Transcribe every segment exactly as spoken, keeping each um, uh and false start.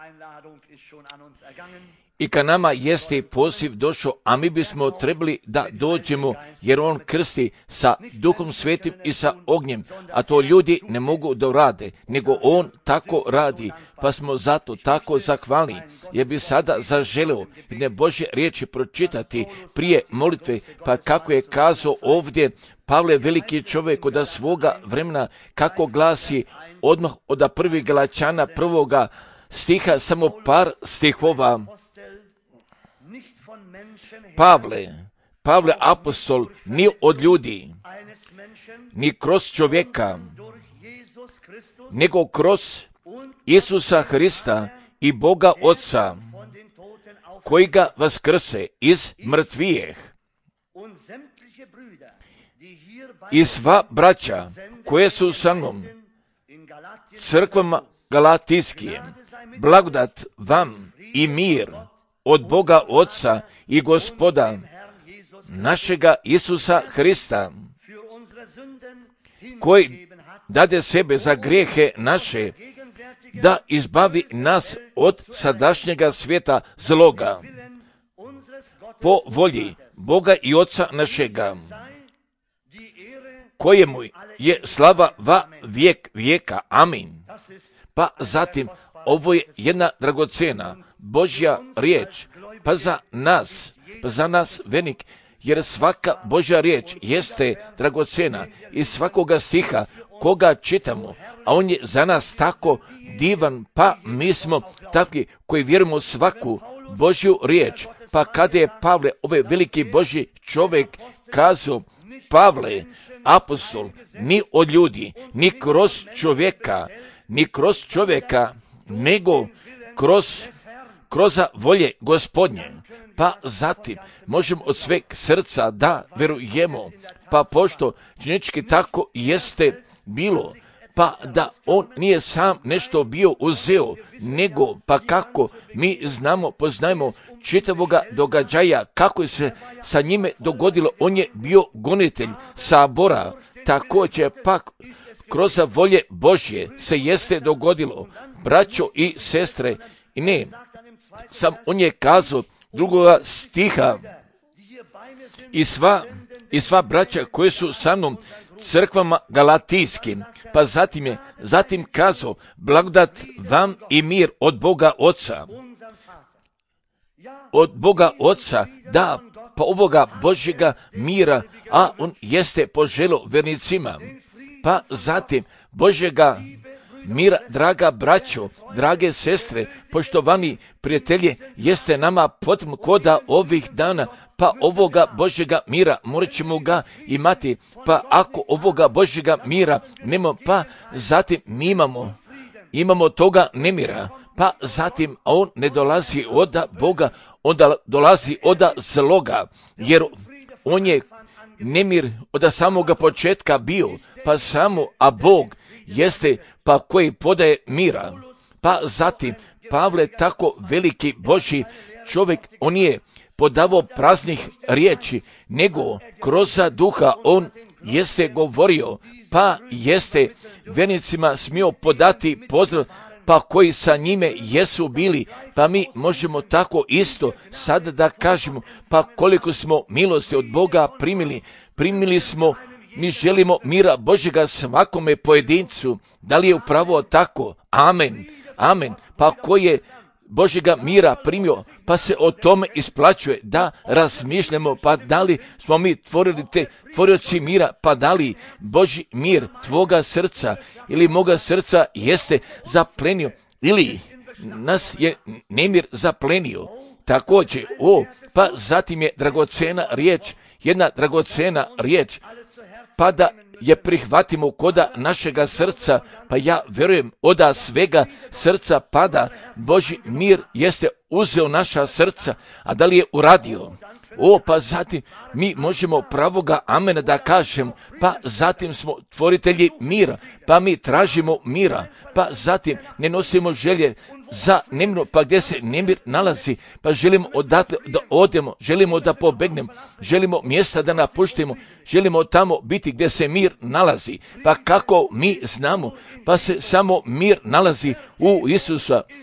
I ka nama jeste poziv došao, a mi bismo trebali da dođemo, jer on krsti sa Duhom Svetim i sa ognjem, a to ljudi ne mogu da rade, nego on tako radi, pa smo zato tako zahvalni. Ja bi sada zaželeo jedne Božje riječi pročitati prije molitve, pa kako je kazao ovdje Pavle, veliki čovjek od svoga vremena, kako glasi odmah od prvih Galačana prvoga stiha, samo par stihova. Pavle, Pavle apostol, ni od ljudi, ni kroz čovjeka, nego kroz Isusa Hrista i Boga Oca, koji ga vaskrse iz mrtvijeh. I sva braća koje su sa mnom, crkvama Galatijskim, blagodat vam i mir od Boga Oca i Gospoda našega Isusa Hrista, koji dade sebe za grijehe naše, da izbavi nas od sadašnjega svijeta zloga, po volji Boga i Oca našega, kojemu je slava va vijek vijeka. Amin. Pa zatim, ovo je jedna dragocena Božja riječ, pa za nas, pa za nas velik, jer svaka Božja riječ jeste dragocena i svakoga stiha koga čitamo, a on je za nas tako divan, pa mi smo takvi koji vjerujemo svaku Božju riječ. Pa kada je Pavle, ovaj veliki Božji čovjek, kazao, Pavle, apostol, ni od ljudi, ni kroz čovjeka, ni kroz čovjeka, nego kroz, kroz volje Gospodnje. Pa zatim možemo od sveg srca da verujemo, pa pošto činjenički tako jeste bilo, pa da on nije sam nešto bio uzeo, nego pa kako mi znamo, poznajemo čitavoga događaja, kako je se sa njime dogodilo, on je bio gonitelj sabora, također pak kroz volje Božje se jeste dogodilo, braćo i sestre, i ne, sam on je kazao drugoga stiha, i sva, i sva braća koje su sa mnom crkvama Galatijskim, pa zatim je, zatim kazao, blagodat vam i mir od Boga Oca, od Boga Oca, da, pa ovoga Božjega mira, a on jeste poželo vernicima, pa zatim Božjega mira, draga braćo, drage sestre, poštovani prijatelji, jeste nama potrebno koda ovih dana, pa ovoga Božjega mira morat ćemo ga imati, pa ako ovoga Božjega mira nema, pa zatim mi imamo, imamo toga nemira, pa zatim on ne dolazi od Boga, onda dolazi od zloga, jer on je nemir od samoga početka bio, pa samo, a Bog jeste pa koji podaje mira. Pa zatim Pavle, tako veliki Božji čovjek, on je podavao praznih riječi, nego kroz duha on jeste govorio, pa jeste vernicima smio podati pozdrav, pa koji sa njime jesu bili, pa mi možemo tako isto sada da kažemo, pa koliko smo milosti od Boga primili, primili smo, mi želimo mira Božjega svakome pojedincu. Da li je upravo tako? Amen. Amen. Pa ko je Božjega mira primio, pa se o tome isplaćuje da razmišljamo, pa da li smo mi tvorili te tvorioci mira, pa da li Božji mir tvoga srca ili moga srca jeste zaplenio, ili nas je nemir zaplenio. Također, o, pa zatim je dragocena riječ, jedna dragocena riječ, pa da je prihvatimo koda našega srca, pa ja vjerujem oda svega srca pada, Božji mir jeste uzeo naša srca, a da li je uradio? O, pa zatim mi možemo pravoga amena da kažem, pa zatim smo tvoritelji mira, pa mi tražimo mira, pa zatim ne nosimo želje za nemir, pa gdje se nemir nalazi, pa želimo odatle da odemo, želimo da pobegnemo, želimo mjesta da napuštimo, želimo tamo biti gdje se mir nalazi. Pa kako mi znamo, pa se samo mir nalazi u Isusa.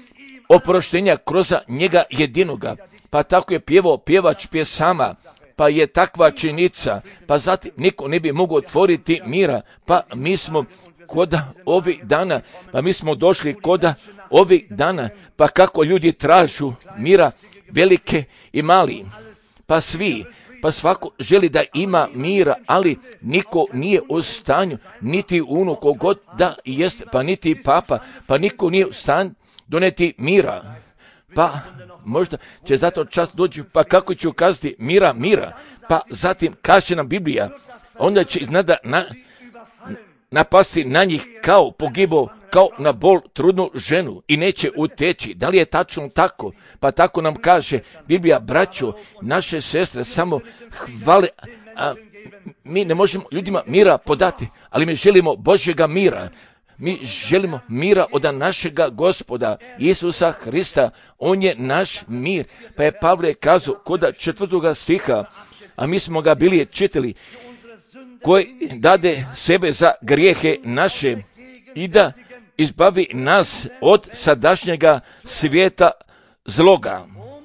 oproštenja kroz njega jedinoga. Pa tako je pjevao pjevač pjesama, pa je takva činjenica, pa zatim niko ne bi mogao otvoriti mira, pa mi smo koda ovih dana, pa mi smo došli koda ovih dana, pa kako ljudi tražu mira, velike i mali, pa svi, pa svako želi da ima mira, ali niko nije u stanju, niti ono kogod da jest, pa niti papa, pa niko nije u stanju doneti mira. Pa možda će zato čas doći, pa kako će ukazati mira, mira, pa zatim kaže nam Biblija, onda će iznada na, napasti na njih kao pogibo, kao na bol trudnu ženu i neće uteći. Da li je tačno tako? Pa tako nam kaže Biblija, braćo, naše sestre samo hvale, a mi ne možemo ljudima mira podati, ali mi želimo Božjega mira. Mi želimo mira od našega Gospoda Isusa Hrista. On je naš mir. Pa je Pavle kazao kod četvrtoga stiha, a mi smo ga bili čitali, koji dade sebe za grijehe naše i da izbavi nas od sadašnjega svijeta zloga.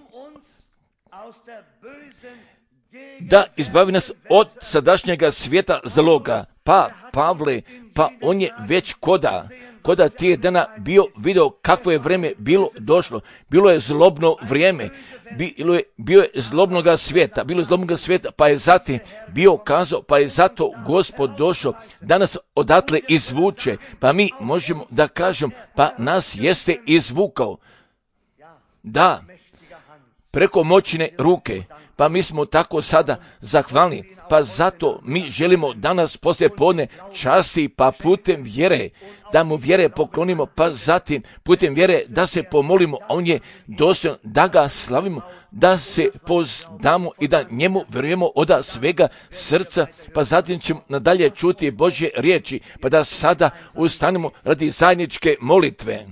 Da izbavi nas od sadašnjega svijeta zloga. Pa Pavle, pa on je već koda, koda tije dana bio video kakvo je vrijeme bilo došlo. Bilo je zlobno vrijeme, bilo je, bio je zlobnoga svijeta, bilo je zlobnoga svijeta, pa je zatim bio kazao, pa je zato Gospod došao da nas odatle izvuče. Pa mi možemo da kažem, pa nas jeste izvukao. Da, preko moćne ruke. Pa mi smo tako sada zahvalni, pa zato mi želimo danas poslije podne časti, pa putem vjere, da mu vjere poklonimo, pa zatim putem vjere da se pomolimo, a on je dostojan da ga slavimo, da se poznamo i da njemu vjerujemo od svega srca, pa zatim ćemo nadalje čuti Božje riječi, pa da sada ustanemo radi zajedničke molitve.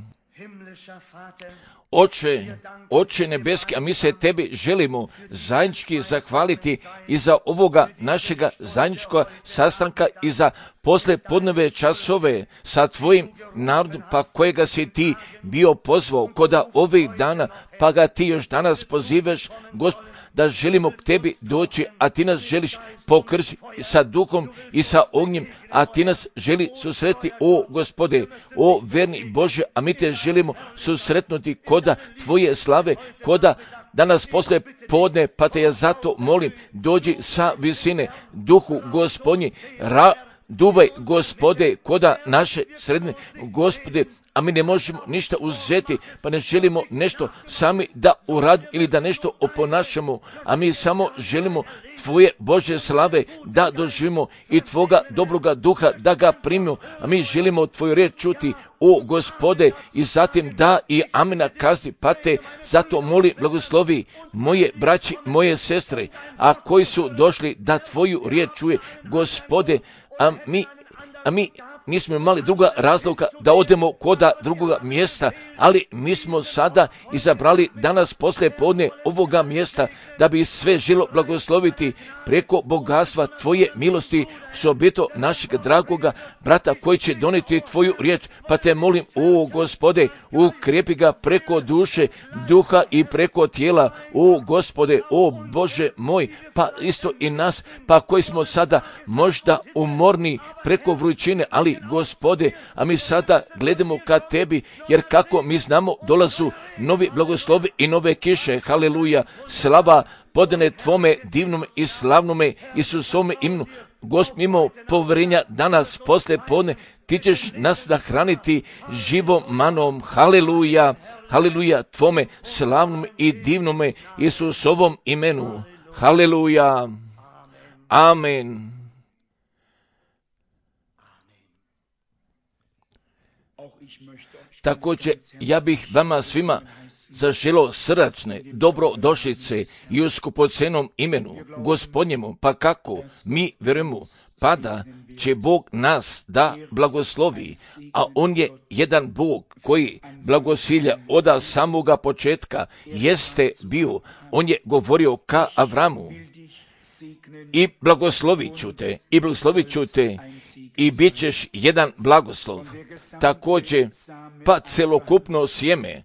Oče, Oče nebeski, a mi se tebi želimo zajednički zahvaliti i za ovoga našega zajedničkog sastanka i za posle podneve časove sa tvojim narodom, pa kojega si ti bio pozvao koda ovih dana, pa ga ti još danas pozivaš, Gospod, da želimo k tebi doći, a ti nas želiš pokrstiti sa duhom i sa ognjem, a ti nas želi susretiti, o Gospode, o verni Bože, a mi te želimo susretnuti koda tvoje slave, koda danas posle podne, pa te ja zato molim, dođi sa visine, duhu Gospodnji, ra, duvaj Gospode, koda naše sredine, Gospode, a mi ne možemo ništa uzeti, pa ne želimo nešto sami da uradimo ili da nešto oponašamo, a mi samo želimo tvoje Božje slave da doživimo i tvoga dobroga duha da ga primimo, a mi želimo tvoju riječ čuti, o Gospode, i zatim da i amena kazni, pa te zato moli, blagoslovi moje braći, moje sestre, a koji su došli da tvoju riječ čuje, Gospode, a mi, a mi nismo imali druga razloga da odemo koda drugoga mjesta, ali mi smo sada izabrali danas poslije podne ovoga mjesta da bi sve želo blagosloviti preko bogatstva tvoje milosti s objeto našeg dragoga brata koji će doneti tvoju riječ, pa te molim, o Gospode, ukrepi ga preko duše, duha i preko tijela, o Gospode, o Bože moj, pa isto i nas, pa koji smo sada možda umorni preko vrućine, ali Gospode, a mi sada gledamo ka tebi, jer kako mi znamo dolazu novi blagoslovi i nove kiše, haleluja, slava podane tvome divnom i slavnome Isusome imenu. Gospod, imamo povjerenja danas posle podne, ti ćeš nas nahraniti živom manom, haleluja, haleluja, tvome slavnom i divnome Isusovom imenu, haleluja, amen. Također, ja bih vama svima zaželio srdačne dobrodošlice i u skupocenom imenu Gospodnjemu, pa kako mi vjerujemo, pa da će Bog nas da blagoslovi, a On je jedan Bog koji blagosilja od samoga početka jeste bio. On je govorio ka Avramu, i blagoslovit ću te, i blagoslovit ću te, i bit ćeš jedan blagoslov. Također, pa celokupno sjeme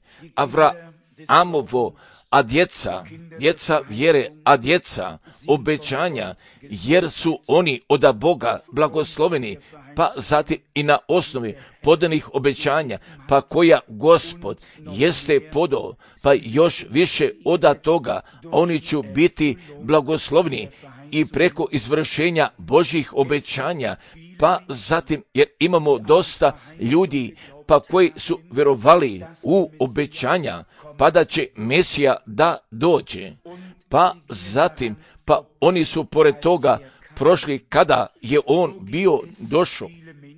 Avraamovo, a djeca, djeca vjere, a djeca obećanja, jer su oni od Boga blagosloveni, pa zatim i na osnovi podanih obećanja, pa koja Gospod jeste podao, pa još više od toga, oni će biti blagoslovni i preko izvršenja Božjih obećanja, pa zatim, jer imamo dosta ljudi, pa koji su vjerovali u obećanja, pa da će Mesija da dođe, pa zatim, pa oni su pored toga prošli kada je on bio došao.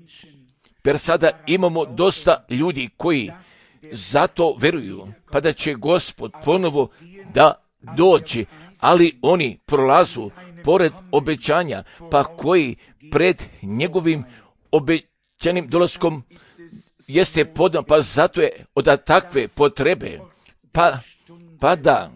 Per sada imamo dosta ljudi koji zato vjeruju, pa da će Gospod ponovo da dođe, ali oni prolazu pored obećanja, pa koji pred njegovim obećanim dolaskom jeste podan, pa zato je od takve potrebe, pa, pa da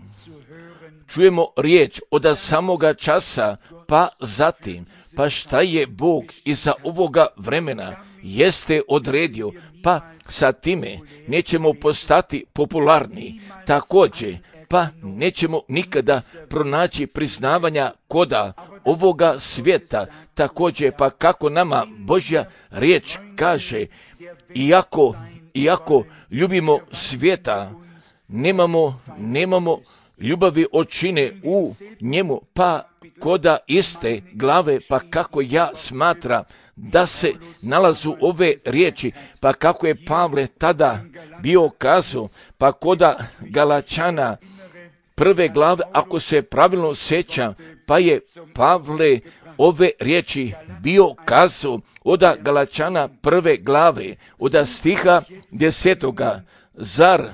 čujemo riječ od samoga časa, pa zatim, pa šta je Bog iza ovoga vremena jeste odredio, pa sa time nećemo postati popularni, također, pa nećemo nikada pronaći priznavanja koda ovoga svijeta, također, pa kako nama Božja riječ kaže, iako, iako ljubimo svijeta, nemamo, nemamo ljubavi očine u njemu, pa koda iste glave, pa kako ja smatra da se nalazu ove riječi, pa kako je Pavle tada bio kazao, pa koda Galačana prve glave, ako se pravilno sjećam, pa je Pavle ove riječi bio kazao od Galačana prve glave, od stiha desetoga, zar,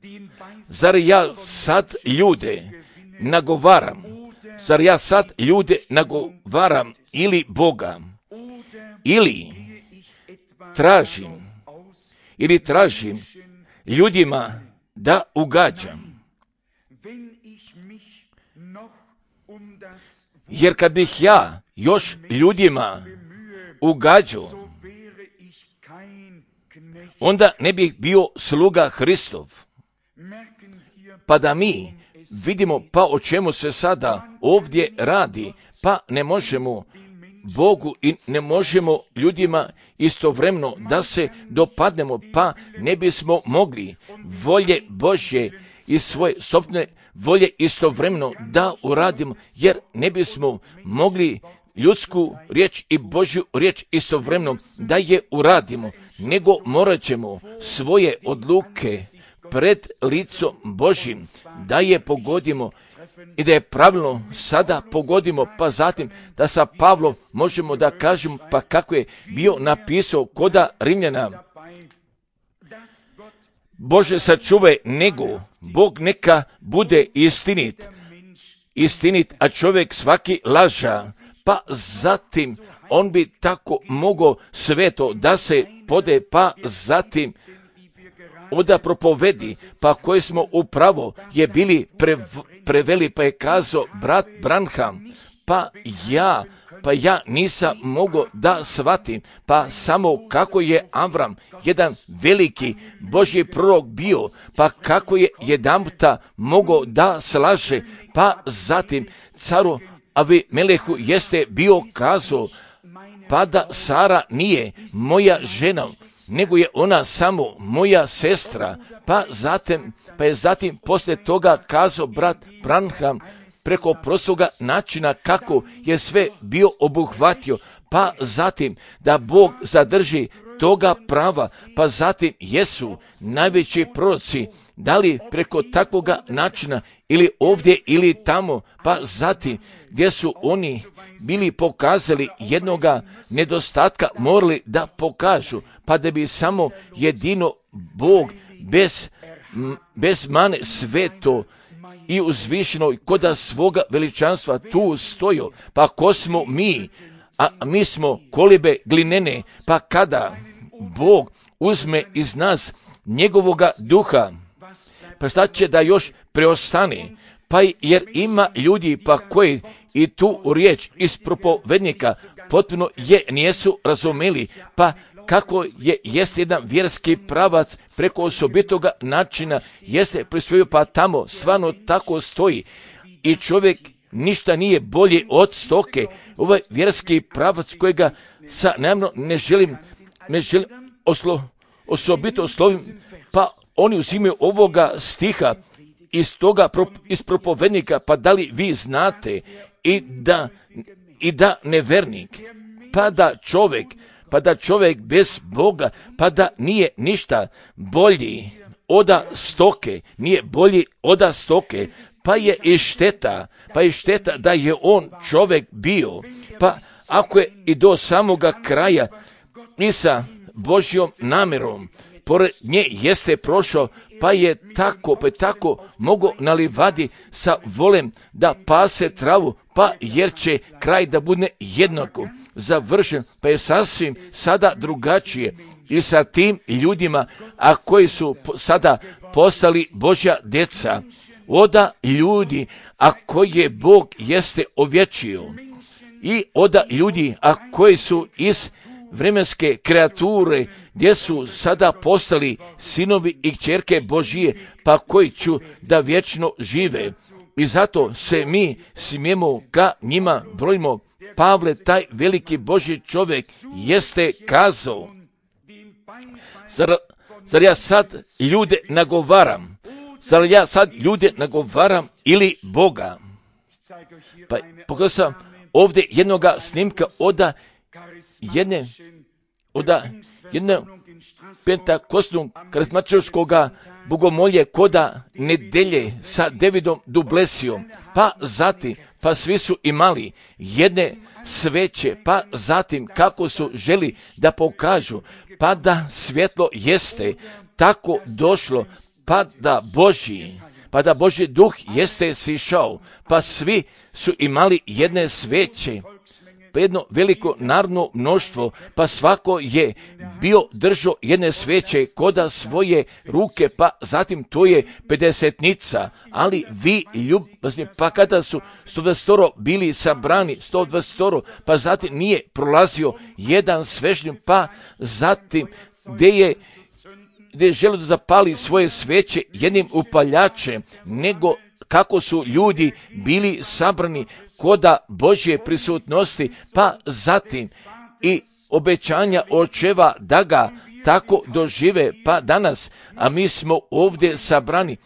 zar ja sad ljude nagovaram, zar ja sad ljude nagovaram ili Boga, ili tražim, ili tražim ljudima da ugađam. Jer kad bih ja još ljudima ugađao, onda ne bih bio sluga Hristov. Pa da mi vidimo pa o čemu se sada ovdje radi, pa ne možemo Bogu i ne možemo ljudima istovremeno da se dopadnemo, pa ne bismo mogli volje Božje i svoje sopstvene volje istovremeno da uradimo, jer ne bismo mogli ljudsku riječ i Božju riječ istovremeno da je uradimo, nego morat ćemo svoje odluke pred licom Božjim da je pogodimo i da je pravilno sada pogodimo, pa zatim da sa Pavlom možemo da kažemo pa kako je bio napisao koda Rimljana. Bože sačuvaj, nego Bog neka bude istinit, istinit, a čovjek svaki laža, pa zatim on bi tako mogao sveto da se pode, pa zatim oda propovedi, pa koje smo upravo je bili prev, preveli, pa je kazao brat Branham, pa ja, pa ja nisam mogao da shvatim, pa samo kako je Avram, jedan veliki Božji prorok bio, pa kako je jedanputa mogao da slaže, pa zatim caru Avimelehu jeste bio kazao, pa da Sara nije moja žena, nego je ona samo moja sestra, pa zatim, pa je zatim poslije toga kazao brat Branham preko prostoga načina kako je sve bio obuhvatio, pa zatim da Bog zadrži toga prava, pa zatim jesu najveći proroci, da li preko takvoga načina ili ovdje ili tamo, pa zatim gdje su oni bili pokazali jednoga nedostatka, morali da pokažu, pa da bi samo jedino Bog bez, bez mane sveto i uzvišeno koda svoga veličanstva tu stojo, pa ko smo mi, a mi smo kolibe glinene, pa kada Bog uzme iz nas njegovoga duha, pa šta će da još preostane? Pa jer ima ljudi pa koji i tu riječ iz propovednika potpuno je nijesu razumeli, pa kako je jest jedan vjerski pravac preko osobitoga načina jeste prisvojio, pa tamo stvarno tako stoji i čovjek ništa nije bolji od stoke. Ovaj vjerski pravac kojega sa najmno ne želim, ne želim oslo, osobito oslovim, pa oni uzimaju ovoga stiha iz toga, iz propovednika, pa da li vi znate i da, i da nevernik, pa da čovjek, pa da čovjek bez Boga, pa da nije ništa bolji oda stoke, nije bolji oda stoke, pa je i šteta, pa je šteta da je on čovjek bio, pa ako je i do samoga kraja i sa Božjom namjerom, pored nje jeste prošao, pa je tako, pa je tako mogo na livadi sa volem da pase travu, pa jer će kraj da bude jednako završen, pa je sasvim sada drugačije i sa tim ljudima, a koji su sada postali Božja djeca, oda ljudi, a koje Bog jeste ovječio i oda ljudi, a koji su iz vremenske kreature, gdje su sada postali sinovi i kćerke Božije, pa koji ću da vječno žive. I zato se mi smijemo ka njima brojimo. Pavle, taj veliki Božji čovjek, jeste kazao, zar, zar ja sad ljude nagovaram? Zar ja sad ljude nagovaram ili Boga? Pa pogledao sam ovdje jednoga snimka oda jedne, oda jedne pentakostnog karizmatičkoga bogomolje koda nedelje sa Davidom Dublesijom, pa zatim, pa svi su imali jedne sveće, pa zatim kako su želi da pokažu, pa da svjetlo jeste tako došlo, pa da Božji, pa da Božji duh jeste sišao, pa svi su imali jedne sveće, pa jedno veliko narodno mnoštvo, pa svako je bio držao jedne sveće koda svoje ruke, pa zatim to je pedesetnica, ali vi ljubazni, pa kada su sto dvadeset bili sabrani, sto dvadeset, pa zatim nije prolazio jedan svežnjak, pa zatim gdje je gdje je želio da zapali svoje sveće jednim upaljačem, nego kako su ljudi bili sabrani koda Božje prisutnosti, pa zatim i obećanja očeva da ga tako dožive, pa danas, a mi smo ovdje sabrani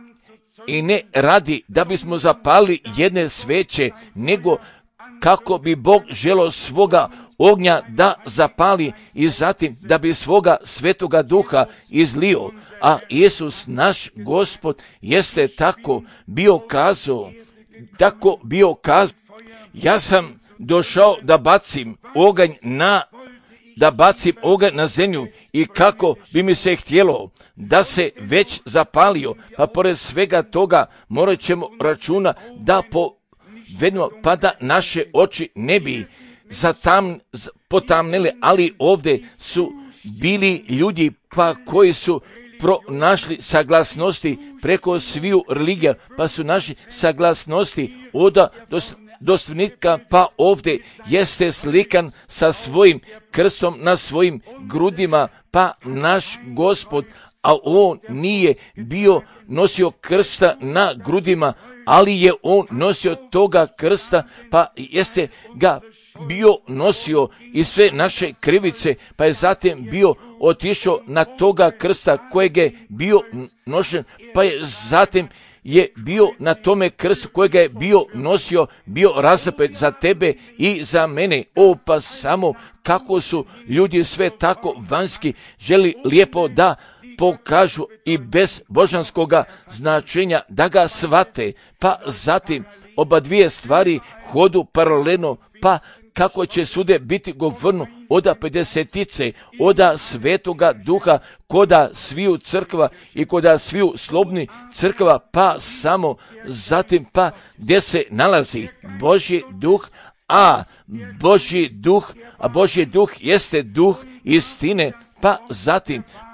i ne radi da bismo zapali jedne sveće, nego kako bi Bog želio svoga ognja da zapali i zatim da bi svoga svetoga duha izlio. A Isus naš Gospod jeste tako bio kazao, tako bio kazao, ja sam došao da bacim oganj na da bacim oganj na zemlju i kako bi mi se htjelo da se već zapalio, pa pored svega toga morat ćemo računa da povedemo, pa da naše oči ne bi zatam, potamnele, ali ovdje su bili ljudi pa koji su pronašli saglasnosti preko sviju religija, pa su naši saglasnosti oda dostojnika, pa ovdje jeste slikan sa svojim krstom na svojim grudima, pa naš Gospod, a on nije bio nosio krsta na grudima, ali je on nosio toga krsta, pa jeste ga bio nosio i sve naše krivice, pa je zatim bio otišao na toga krsta kojeg je bio nošen, pa je zatim je bio na tome krstu kojega je bio nosio, bio razapet za tebe i za mene. O, pa samo kako su ljudi sve tako vanjski želi lijepo da pokažu i bez božanskoga značenja da ga shvate, pa zatim oba dvije stvari hodu paralelno, pa kako će sude biti govorno oda pedesetice, oda svetoga duha, koda sviju crkva i koda sviju slobni crkva, pa samo zatim pa gdje se nalazi Božji duh, a Božji duh, a Božji duh jeste duh istine, pa zatim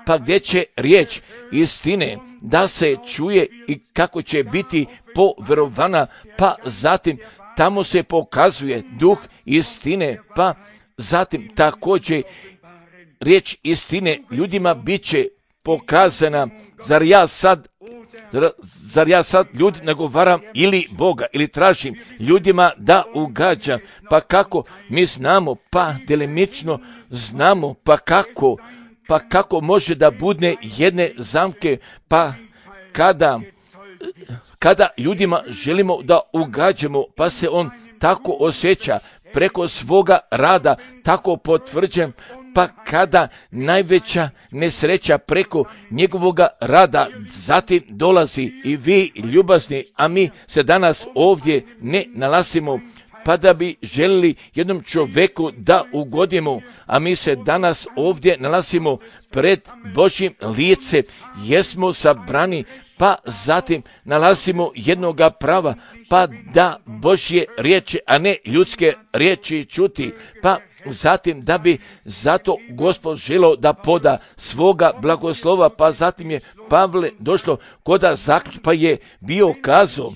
pa gdje će riječ istine da se čuje i kako će biti poverovana, pa zatim tamo se pokazuje duh istine, pa zatim također riječ istine ljudima bit će pokazana. Zar ja sad Zar, zar ja sad ljudi nagovaram ili Boga, ili tražim ljudima da ugađam? Pa kako mi znamo, pa delimično znamo, pa kako, pa kako može da budne jedne zamke, pa kada, kada ljudima želimo da ugađamo, pa se on tako osjeća preko svoga rada, tako potvrđen, pa kada najveća nesreća preko njegovoga rada, zatim dolazi i vi ljubazni, a mi se danas ovdje ne nalazimo, pa da bi želili jednom čovjeku da ugodimo, a mi se danas ovdje nalazimo pred Božjim licem, jesmo sabrani, pa zatim nalazimo jednoga prava, pa da Božje riječi, a ne ljudske riječi čuti, pa zatim da bi zato Gospod želio da poda svoga blagoslova, pa zatim je Pavle došlo koda zaključ, pa je bio kazao,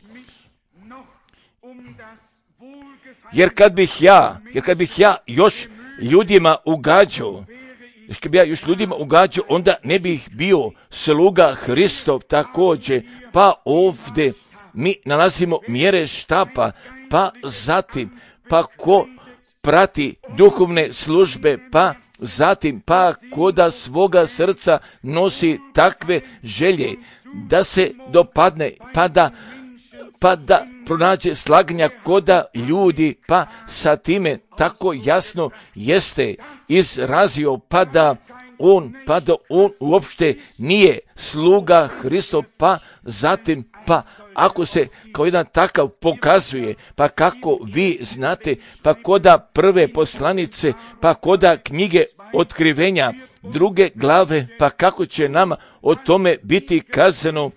jer kad bih ja, jer kad bih ja još ljudima ugađao, kad bi ja još ljudima ugađao, onda ne bih bio sluga Hristov također, pa ovdje mi nalazimo mjere štapa, pa zatim, pa ko prati duhovne službe, pa zatim, pa koda svoga srca nosi takve želje, da se dopadne, pa da, pa da pronađe slaganja koda ljudi, pa sa time tako jasno jeste izrazio, pa da on, pa da on uopšte nije sluga Hristov, pa zatim, pa ako se kao jedan takav pokazuje, pa kako vi znate, pa koda prve poslanice, pa koda knjige otkrivenja druge glave, pa kako će nama o tome biti kazano,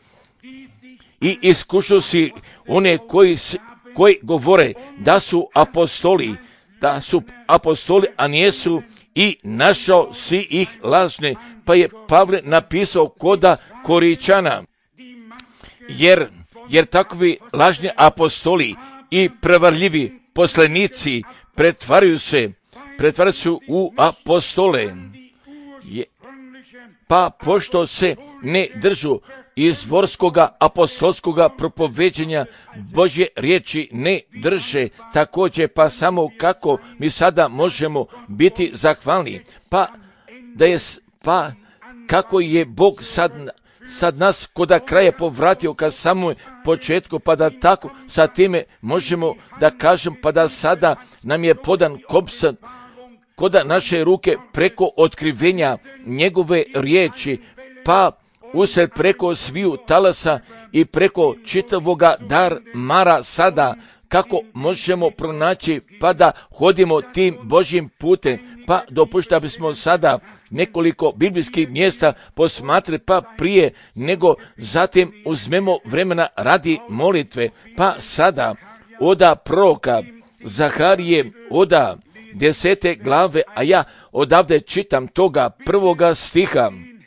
i iskušao si one koji, koji govore da su apostoli, da su apostoli, a nijesu, i našao si ih lažne, pa je Pavle napisao koda Koričana, jer, jer takvi lažni apostoli i prevarljivi poslanici pretvaraju se, pretvaraju se u apostole, je, pa pošto se ne držu izvorskoga apostolskoga propoveđenja Božje riječi ne drže, također pa samo kako mi sada možemo biti zahvalni, pa da je, pa kako je Bog sad, sad nas koda kraja povratio ka samom početku, pa da tako sa time možemo da kažem, pa da sada nam je podan kopsan koda naše ruke preko otkrivenja njegove riječi, pa usred preko sviju talasa i preko čitavoga dar mara sada, kako možemo pronaći, pa da hodimo tim Božjim putem, pa dopušta bismo sada nekoliko biblijskih mjesta posmatri, pa prije nego zatim uzmemo vremena radi molitve, pa sada oda proroka Zaharije, oda desete glave, a ja odavde čitam toga prvoga stiha.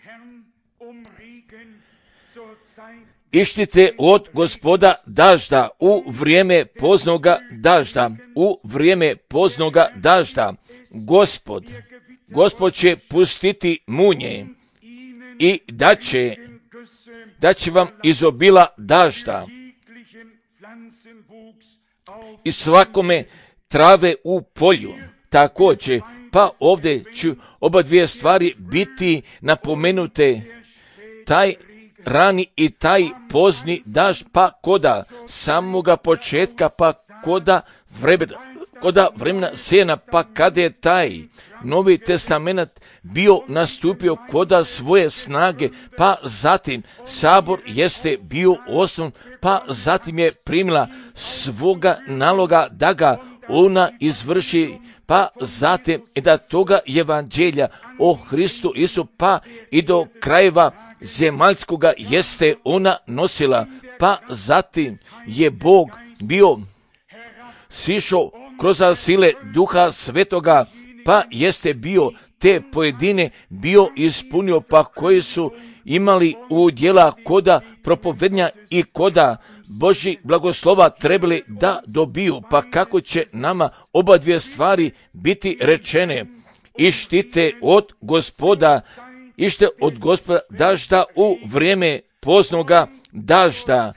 Ištite od Gospoda dažda u vrijeme poznoga dažda, u vrijeme poznoga dažda. Gospod, Gospod će pustiti munje i da će, da će vam izobila dažda i svakome trave u polju. Također, pa ovdje ću oba dvije stvari biti napomenute, taj rani i taj pozni daž, pa koda samoga početka, pa koda vremena, koda vremena sjena, pa kada je taj Novi Testament bio nastupio koda svoje snage, pa zatim sabor jeste bio osnov, pa zatim je primila svoga naloga da ga ona izvrši, pa zatim i da toga evanđelja o Hristu Isu, pa i do krajeva zemaljskoga jeste ona nosila, pa zatim je Bog bio sišao kroz sile Duha Svetoga, pa jeste bio te pojedine bio ispunio, pa koji su imali udjela koda propovednja i koda Božji blagoslova trebali da dobiju, pa kako će nama oba dvije stvari biti rečene. Ištite od Gospoda, ište od Gospoda dažda u vrijeme poznoga dažda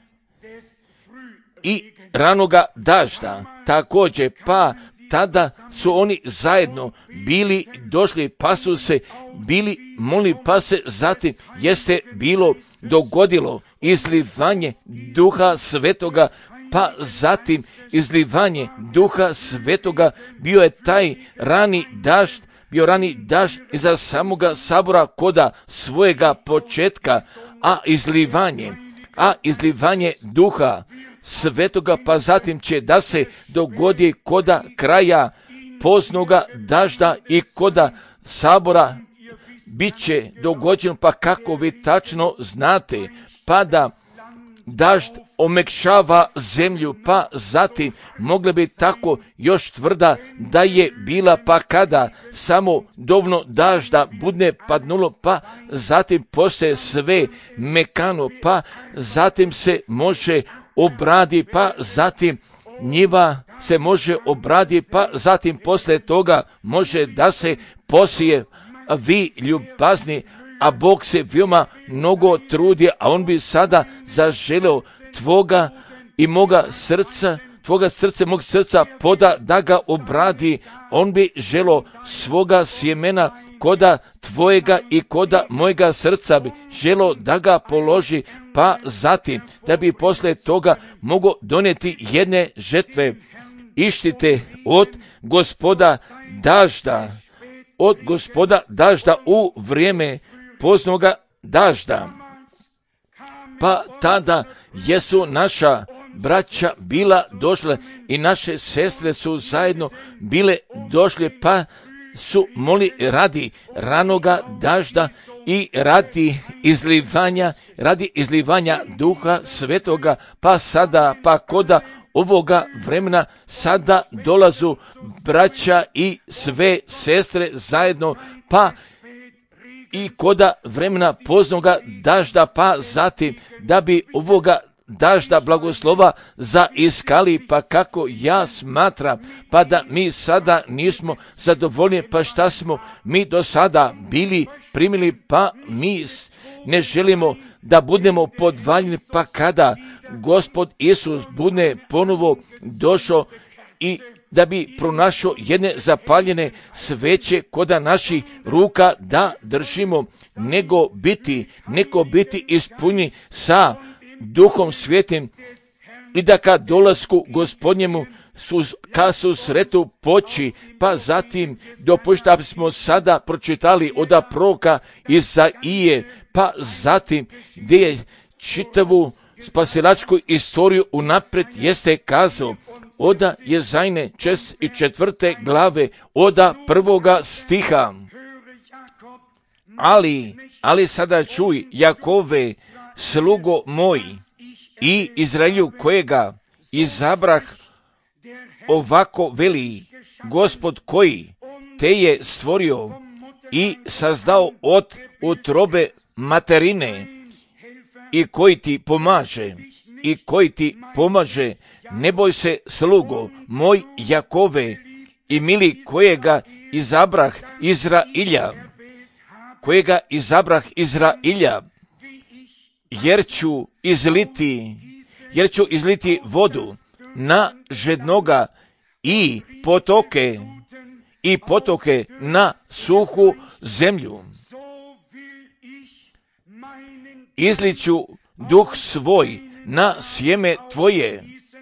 i ranoga dažda. Također, pa tada su oni zajedno bili došli, pa su se bili molili, pa se zatim jeste bilo dogodilo izlivanje Duha Svetoga, pa zatim izlivanje Duha Svetoga bio je taj rani dažd, bio rani dažd iza samoga sabora koda svojega početka, a izlivanje, a izlivanje Duha Svetoga, pa zatim će da se dogodi koda kraja poznoga dažda i koda sabora bit će dogođeno, pa kako vi tačno znate, pa da dažd omekšava zemlju, pa zatim mogla bi tako još tvrda da je bila, pa kada samo dovoljno dažda budne padnulo, pa zatim postaje sve mekano, pa zatim se može obradi, pa zatim njiva se može obradi, pa zatim poslije toga može da se posije. Vi ljubazni, a Bog se veoma mnogo trudi, a on bi sada zaželeo tvoga i moga srca, tvoga srca, mog srca poda da ga obradi. On bi želeo svoga sjemena koda tvojega i koda mojega srca bi želeo da ga položi, pa zatim da bi poslije toga mogo donijeti jedne žetve. Ištite od Gospoda dažda, od Gospoda dažda u vrijeme poznoga dažda. Pa tada jesu naša braća bila došla i naše sestre su zajedno bile došle, pa su moli radi ranoga dažda i radi izlivanja, radi izlivanja Duha Svetoga, pa sada, pa koda ovoga vremena sada dolazu braća i sve sestre zajedno, pa i koda vremena poznoga dažda, pa zatim da bi ovoga dažda blagoslova za iskali, pa kako ja smatram, pa da mi sada nismo zadovoljni, pa šta smo mi do sada bili primili, pa mi ne želimo da budemo podvaljeni, pa kada Gospod Isus bude ponovo došao i da bi pronašao jedne zapaljene sveće koda naših ruka da držimo, nego biti, nego biti ispunjeni sa Duhom Svetim i da kad dolasku Gospodnjemu sus, ka susretu poći, pa zatim dopušta smo sada pročitali od proroka Izaije, pa zatim gdje je čitavu spasilačku istoriju unaprijed jeste kazao, oda Jezajne čest i četvrte glave, oda prvoga stiha. Ali, ali sada čuj, Jakove, slugo moj, i Izraelju kojega izabrah, ovako veli Gospod koji te je stvorio i sazdao od utrobe materine i koji ti pomaže, i koji ti pomaže, ne boj se slugo moj Jakove i mili kojega izabrah Izrailja, kojega izabrah Izrailja, jer ću izliti, jer ću izliti vodu na žednoga i potoke, i potoke na suhu zemlju. Izliću duh svoj na sjeme tvoje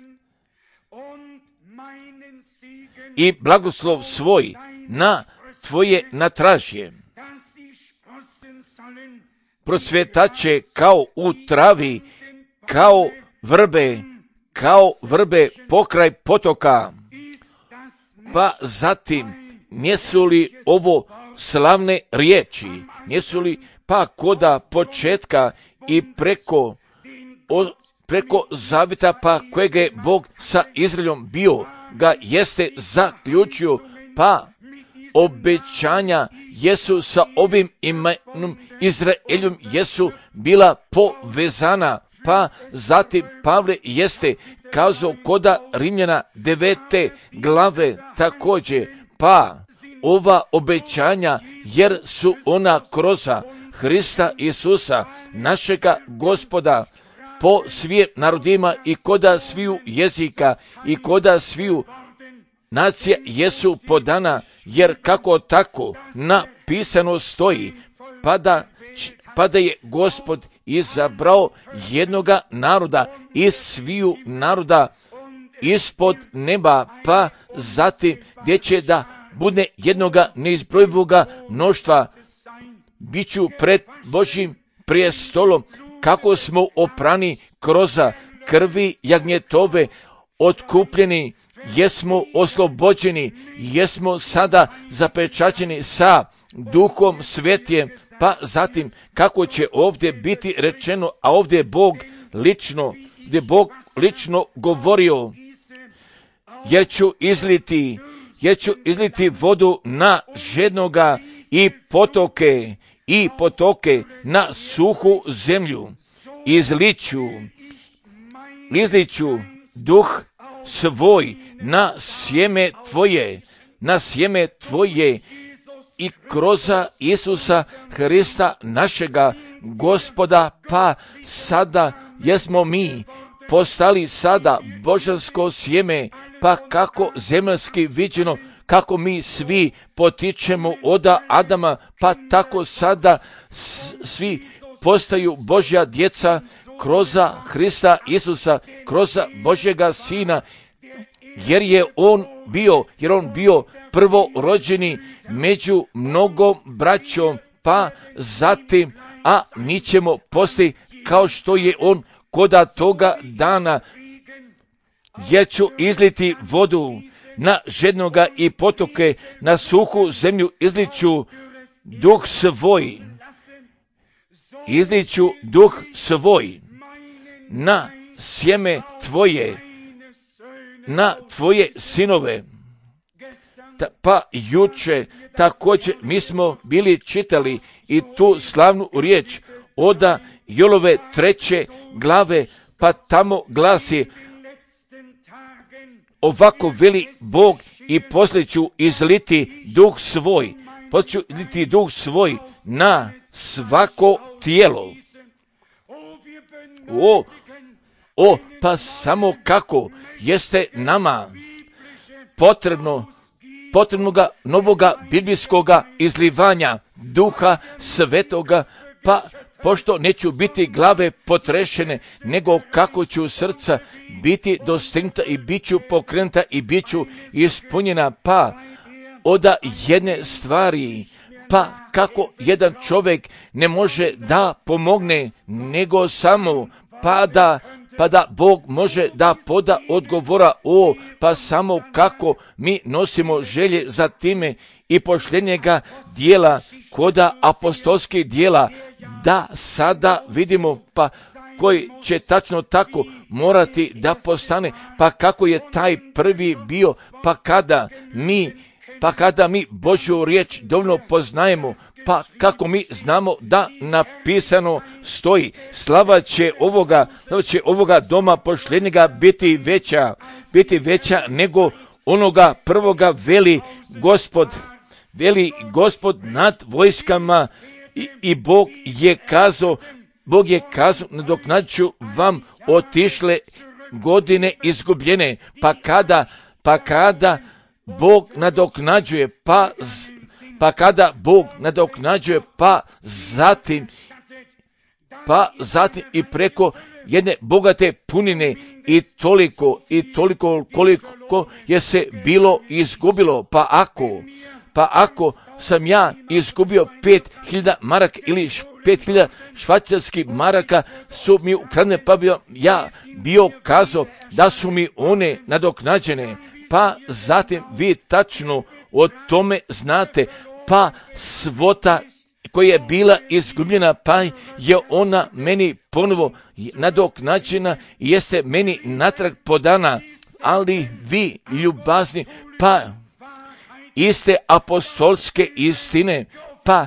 i blagoslov svoj na tvoje natražje. Procvjetaće kao u travi, kao vrbe, kao vrbe pokraj potoka. Pa zatim, nisu li ovo slavne riječi, nisu li pa koda početka i preko, o, preko zavjeta pa kojeg je Bog sa Izraelom bio, ga jeste zaključio, pa obećanja jesu sa ovim imenom Izraeljom jesu bila povezana. Pa zatim Pavle jeste kazao koda Rimljana devete glave također, pa ova obećanja jer su ona kroz Hrista Isusa, našega Gospoda, po svim narodima i koda sviju jezika i koda sviju nacija jesu podana, jer kako tako napisano stoji, pa da, pa da je Gospod izabrao jednoga naroda iz sviju naroda ispod neba, pa zatim gdje će da bude jednoga neizbrojivoga mnoštva, bit ću pred Božjim prijestolom, kako smo oprani kroz krvi jagnjetove, otkupljeni, jesmo oslobođeni, jesmo sada zapečaćeni sa Duhom Svetijem, pa zatim kako će ovdje biti rečeno, a ovdje je Bog lično, gdje Bog lično govorio, jer ću izliti, jer ću izliti vodu na žednoga i potoke, i potoke na suhu zemlju. Izliću, izliću duh svoj na sjeme tvoje, na sjeme tvoje i kroz Isusa Hrista našega Gospoda, pa sada jesmo mi postali sada božansko sjeme, pa kako zemaljski viđeno, kako mi svi potičemo od Adama, pa tako sada svi postaju Božja djeca kroz Hrista Isusa, kroz Božjega Sina, jer je on bio, jer on bio prvorođeni među mnogom braćom, pa zatim, a mi ćemo postati kao što je on koda toga dana, jer ću izliti vodu na žednoga i potoke, na suhu zemlju izliću duh svoj, izliću duh svoj na sjeme tvoje, na tvoje sinove. Ta, pa juče također mi smo bili čitali i tu slavnu riječ od Jolove treće glave, pa tamo glasi, ovako veli Bog, i poslije ću izliti duh svoj, poslije ću izliti duh svoj na svako tijelo. O, o, pa samo kako jeste nama potrebno, potrebnoga novoga biblijskoga izlivanja duha svetoga, pa pošto neću biti glave potrešene, nego kako ću srca biti dostignuta i bit ću pokrenuta i bit ću ispunjena, pa od jedne stvari, pa kako jedan čovjek ne može da pomogne, nego samo pa da, pa da Bog može da poda odgovora, o, pa samo kako mi nosimo želje za time i pošljenjega dijela, koda apostolskih dijela, da sada vidimo, pa koji će tačno tako morati da postane, pa kako je taj prvi bio, pa kada mi, pa kada mi Božju riječ dovoljno poznajemo, pa kako mi znamo da napisano stoji, slava će ovoga, slava će ovoga doma pošljenjega biti veća, biti veća nego onoga prvoga, veli Gospod, veli Gospod nad vojskama. I, i Bog je kazao, Bog je kazao, nadoknađu vam otišle godine izgubljene, pa kada, pa kada Bog nadoknađuje, pa, pa kada Bog nadoknađuje, pa zatim, pa zatim i preko jedne bogate punine i toliko, i toliko koliko je se bilo izgubilo, pa ako, pa ako sam ja izgubio pet hiljada maraka ili pet hiljada švajcarskih maraka su mi ukradene, pa bi ja bio kazao da su mi one nadoknađene, pa zatim vi tačno o tome znate, pa svota koja je bila izgubljena, pa je ona meni ponovo nadoknađena i jeste meni natrag podana, ali vi ljubazni, pa iste apostolske istine, pa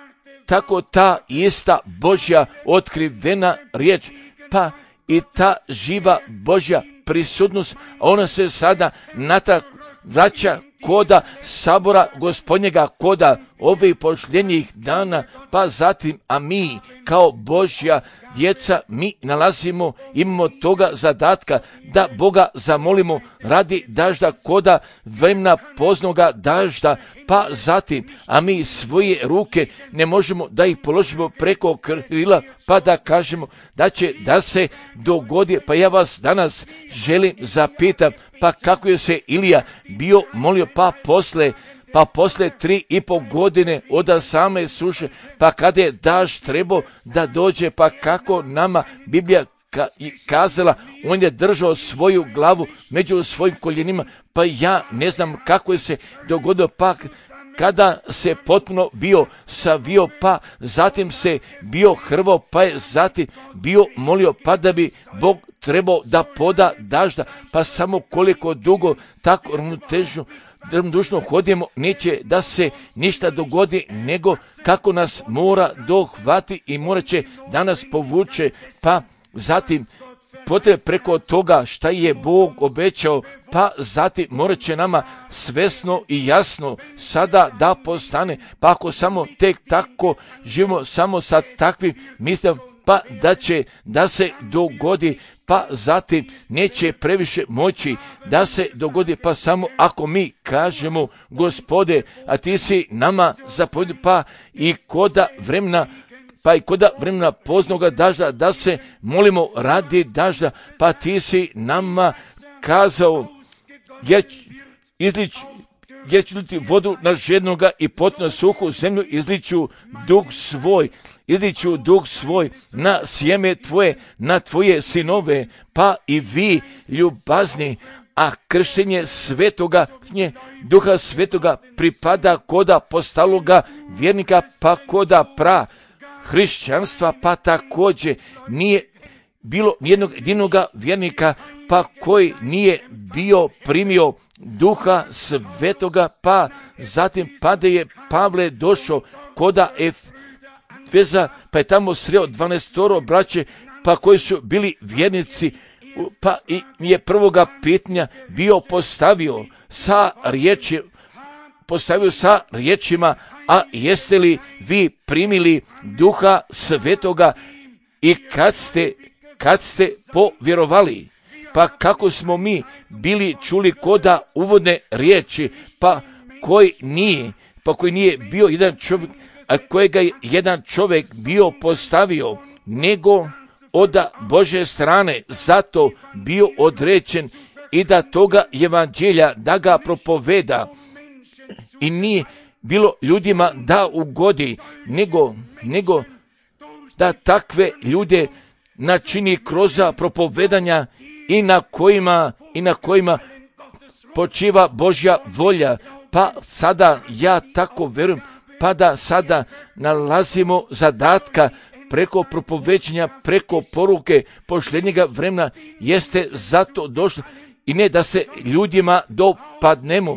tako ta ista Božja otkrivena riječ, pa i ta živa Božja prisutnost, ona se sada natrag vraća koda sabora Gospodnjega, koda ovih posljednjih dana, pa zatim, a mi kao Božja djeca, mi nalazimo, imamo toga zadatka da Boga zamolimo radi dažda, koda vremena poznoga dažda, pa zatim, a mi svoje ruke ne možemo da ih položimo preko krila, pa da kažemo da će da se dogodi. Pa ja vas danas želim zapitam, pa kako je se Ilija bio molio, pa posle Pa posle tri i po godine od same suše, pa kada je dažd trebao da dođe, pa kako nama Biblija ka- kazala, on je držao svoju glavu među svojim koljenima, pa ja ne znam kako je se dogodilo, pa kada se potpuno bio savio, pa zatim se bio hrvao, pa je zatim bio molio, pa da bi Bog trebao da poda dažda, pa samo koliko dugo tako ravnotežno dušno hodimo, neće da se ništa dogodi, nego kako nas mora dohvati i morat će da nas povuče, pa zatim potrebe preko toga šta je Bog obećao, pa zatim morat će nama svesno i jasno sada da postane, pa ako samo tek tako živimo, samo sa takvim mislima, pa da će da se dogodi, pa zatim neće previše moći da se dogodi, pa samo ako mi kažemo, Gospode, a ti si nama zapovjedio, pa i koda vremena, pa i koda vremena poznoga dažda, da se molimo radi dažda, pa ti si nama kazao, jer izlič, jer ću liti vodu na žednoga i potpuno suhu zemlju, izliču duh svoj, izliču duh svoj na sjeme tvoje, na tvoje sinove, pa i vi ljubazni, a krštenje svetoga, duha svetoga pripada koda postaloga vjernika, pa koda pra hrišćanstva, pa također nije bilo nijednog jedinoga vjernika, pa koji nije bio primio duha svetoga, pa zatim pa da je Pavle došao koda Efeza, pa je tamo sreo dvanaestoro braće, pa koji su bili vjernici, pa i je prvoga pitanja bio postavio sa riječi, postavio sa riječima, a jeste li vi primili duha svetoga i kad ste, kad ste povjerovali? Pa kako smo mi bili čuli koda uvodne riječi, pa koji nije, pa koji nije bio jedan čovjek, a kojega je jedan čovjek bio postavio, nego od Božje strane, zato bio određen i da toga evanđelja da ga propoveda, i nije bilo ljudima da ugodi, nego, nego da takve ljude načini kroz propovedanja i na kojima, i na kojima počiva Božja volja. Pa sada ja tako verujem, pa da sada nalazimo zadatka preko propoveđenja, preko poruke posljednjega vremena, jeste zato došlo, i ne da se ljudima dopadnemo,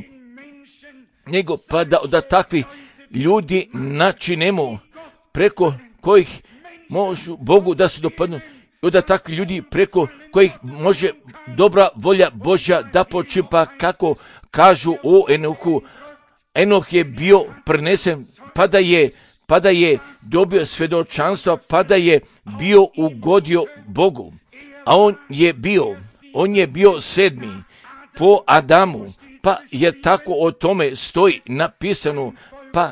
nego pa da od takvih ljudi načinemo, preko kojih možu Bogu da se dopadnu, i od takvih ljudi preko kojih može dobra volja Božja da počipa, kako kažu o Enohu. Enoh je bio prenesen, pa da je, pa da je dobio svjedočanstvo, pa da je bio ugodio Bogu. A on je bio, on je bio sedmi po Adamu, pa je tako o tome stoji napisano, pa,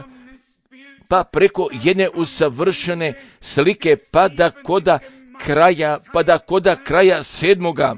pa preko jedne usavršene slike, pa da koda kraja, pa da koda kraja sedmoga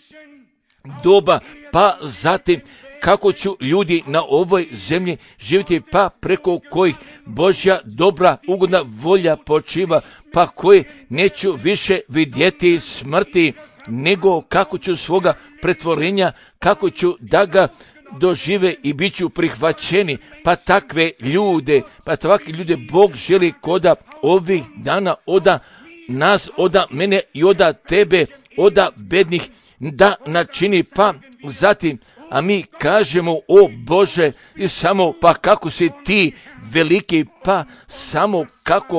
doba, pa zatim kako ću ljudi na ovoj zemlji živjeti, pa preko kojih Božja dobra ugodna volja počiva, pa koji neću više vidjeti smrti, nego kako ću svoga pretvorenja, kako ću da ga dožive i bit ću prihvaćeni, pa takve ljude, pa takve ljude Bog želi koda ovih dana oda nas, oda mene i oda tebe, oda bednih da načini, pa zatim a mi kažemo, o Bože, i samo pa kako si ti veliki, pa samo kako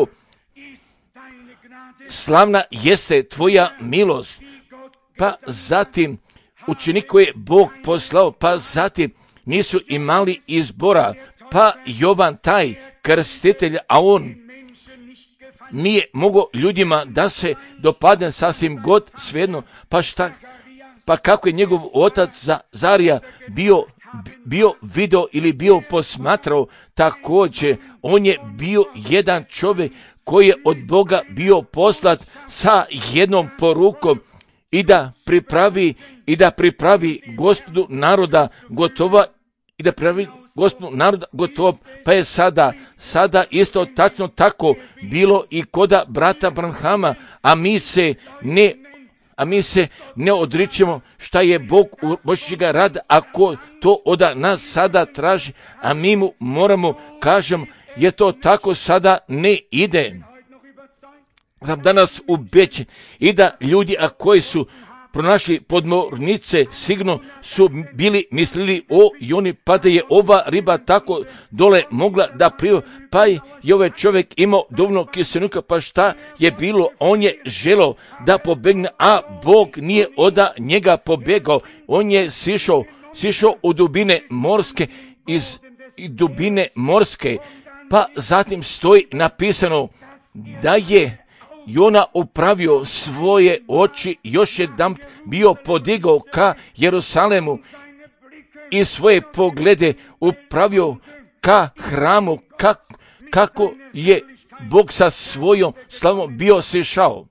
slavna jeste tvoja milost. Pa zatim učenik koji je Bog poslao, pa zatim nisu imali izbora, pa Jovan taj krstitelj, a on nije mogao ljudima da se dopadne sasvim god svejedno, pa šta, pa kako je njegov otac Zarija bio, bio video ili bio posmatrao, također on je bio jedan čovjek koji je od Boga bio poslat sa jednom porukom i da pripravi i da pripravi Gospodu naroda gotova i da pripravi Gospodu naroda gotovo, pa je sada, sada isto tačno tako bilo i koda brata Branhama, a mi se ne, a mi se ne odričemo šta je Bog u Božjega rada, ako to od nas sada traži, a mi mu moramo, kažem, je to tako sada ne ide. Sam danas ubećen i da ljudi, a koji su pronašli podmornice, sigurno su bili mislili o Joni, pa da je ova riba tako dole mogla da pliva, pa je ovaj čovjek imao dovoljno kiselnika, pa šta je bilo, on je želeo da pobegne, a Bog nije od njega pobegao, on je sišao, sišao u dubine morske, iz dubine morske, pa zatim stoji napisano da je Jona upravio svoje oči, još jedan bio podigao ka Jerusalemu i svoje poglede upravio ka hramu, kak, kako je Bog sa svojom slavom bio sišao.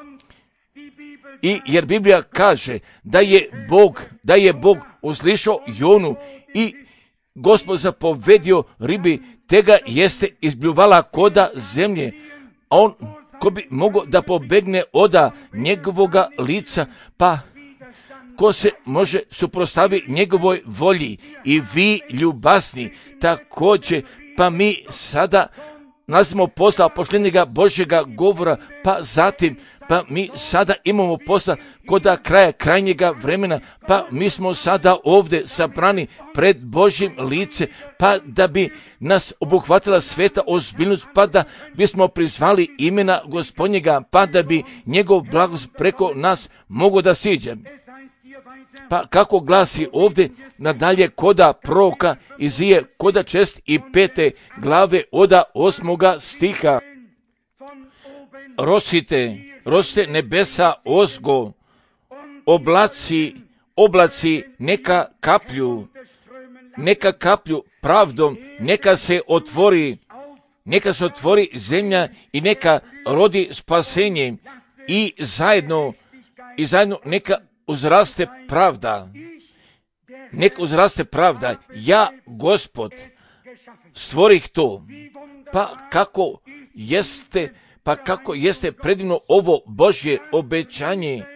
I jer Biblija kaže da je Bog, da je Bog uslišao Jonu i Gospod zapovedio ribi, tega jeste izbljuvala koda zemlje, a on ko bi mogao da pobegne oda njegovoga lica, pa ko se može suprostavi njegovoj volji. I vi ljubazni također, pa mi sada nalazimo posla posljednjega Božjega govora, pa zatim, pa mi sada imamo posla koda kraja krajnjega vremena, pa mi smo sada ovdje sabrani pred Božjim lice, pa da bi nas obuhvatila sveta ozbiljnost, pa da bismo prizvali imena Gospodnjega, pa da bi njegov blagost preko nas mogo da siđe. Pa kako glasi ovdje nadalje koda proroka Izije, koda čest i pete glave oda osmoga stiha. Rosite, rosite nebesa ozgo, oblaci, oblaci neka kaplju, neka kaplju pravdom, neka se otvori, neka se otvori zemlja i neka rodi spasenje i zajedno, i zajedno neka uzraste pravda, neka uzraste pravda. Ja, Gospod, stvorih to. Pa kako jeste, pa kako jeste predivno ovo Božje obećanje.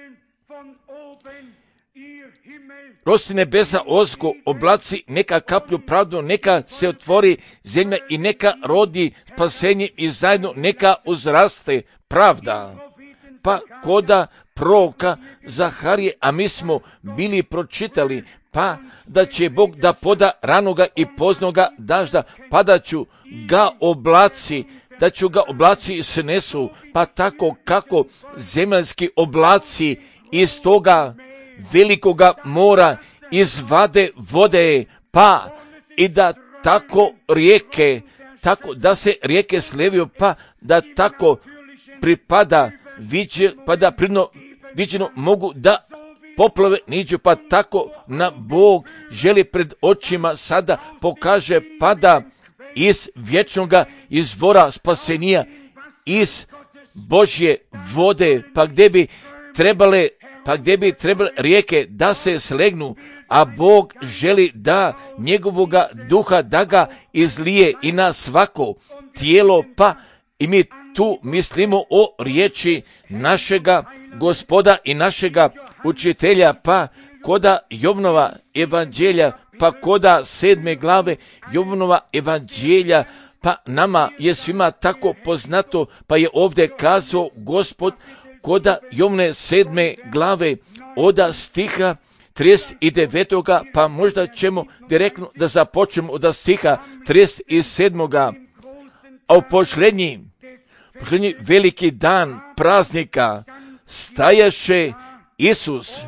Rosti nebesa ozgo, oblaci neka kaplju pravdu, neka se otvori zemlja i neka rodi spasenje i zajedno neka uzraste pravda. Pa koda proroka Zaharije, a mi smo bili pročitali, pa da će Bog da poda ranoga i poznoga dažda, pa da ću ga oblaci, da ću ga oblaci snesu, pa tako kako zemaljski oblaci iz toga velikoga mora izvade vode, pa i da tako rijeke, tako da se rijeke sleviju, pa da tako pripada viđe, pa da pridno viđeno mogu da poplove niđu, pa tako na Bog želi pred očima sada pokaže, pa da iz vječnoga izvora spasenija, iz Božje vode, pa gdje bi trebale, pa gdje bi trebale rijeke da se slegnu, a Bog želi da njegovoga duha da ga izlije i na svako tijelo, pa i mi tu mislimo o riječi našega Gospoda i našega učitelja, pa koda Jovnova evanđelja, pa koda sedme glave Jovnova evanđelja, pa nama je svima tako poznato, pa je ovdje kazao Gospod koda Jovne sedme glave oda stiha trideset devetoga pa možda ćemo direktno da započnemo od stiha trideset sedmoga A u posljednji, posljednji veliki dan praznika stajaše Isus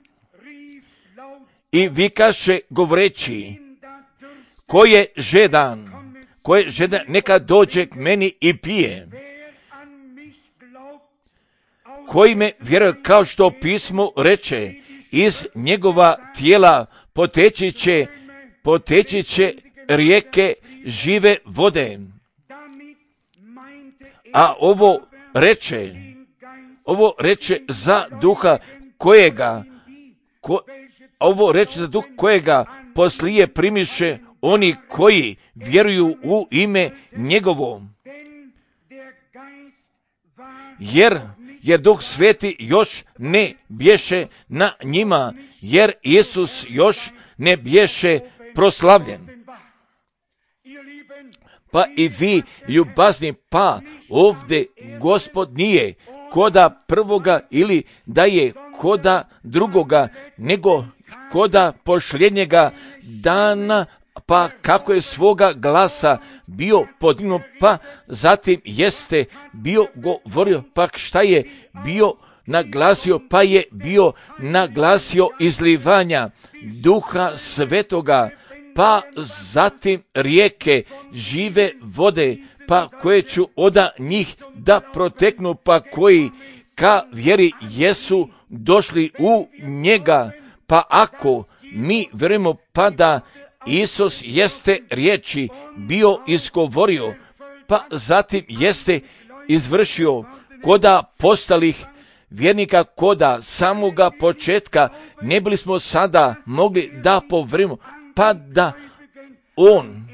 i vikaše govoreći, ko je žedan, ko je žedan, neka dođe k meni i pije. Koji me vjeruje, kao što pismo reče, iz njegova tijela poteći će, poteći će rijeke žive vode. A ovo reče, ovo reče za duha kojega, ko, ovo reče za duha kojega poslije primiše oni koji vjeruju u ime njegovo. Jer, jer Duh Sveti još ne bješe na njima, jer Isus još ne bješe proslavljen. Pa i vi, ljubazni, pa ovdje Gospod nije koda prvoga ili da je koda drugoga, nego koda posljednjega dana, pa kako je svoga glasa bio podignut, pa zatim jeste bio govorio, pa šta je bio naglasio, pa je bio naglasio izlivanja Duha Svetoga, pa zatim rijeke žive vode, pa koje ću oda njih da proteknu, pa koji ka vjeri jesu došli u njega. Pa ako mi vjerujemo, pa da Isus jeste riječi bio izgovorio, pa zatim jeste izvršio koda postalih vjernika, koda samoga početka, ne bili smo sada mogli da povrimo, pa da on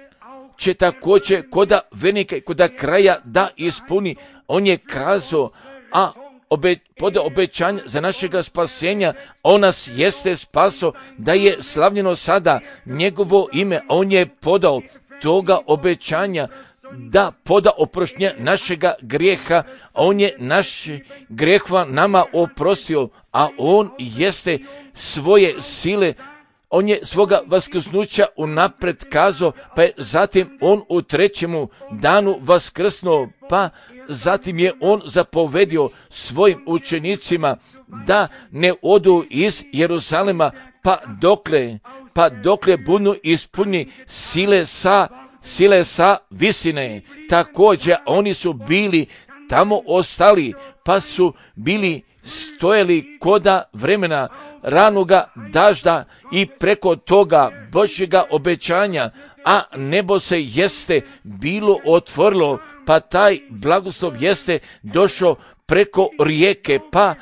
će također koda vjernika i koda kraja da ispuni. On je kazao, a obe, pod obećanje za našega spasenja, on nas jeste spaso, da je slavljeno sada njegovo ime, on je podao toga obećanja, da poda oproštenja našega grijeha, on je naše grijehova nama oprostio, a on jeste svoje sile, on je svoga vaskrsnuća unapred kazao, pa je zatim on u trećemu danu vaskrsnuo, pa zatim je on zapovedio svojim učenicima da ne odu iz Jeruzalema, pa dokle, pa dokle budu ispunjeni sile sa, sile sa visine. Također oni su bili tamo ostali, pa su bili stojali koda vremena ranoga dažda i preko toga Božjega obećanja, a nebo se jeste bilo otvorilo, pa taj blagoslov jeste došao preko rijeke, pa,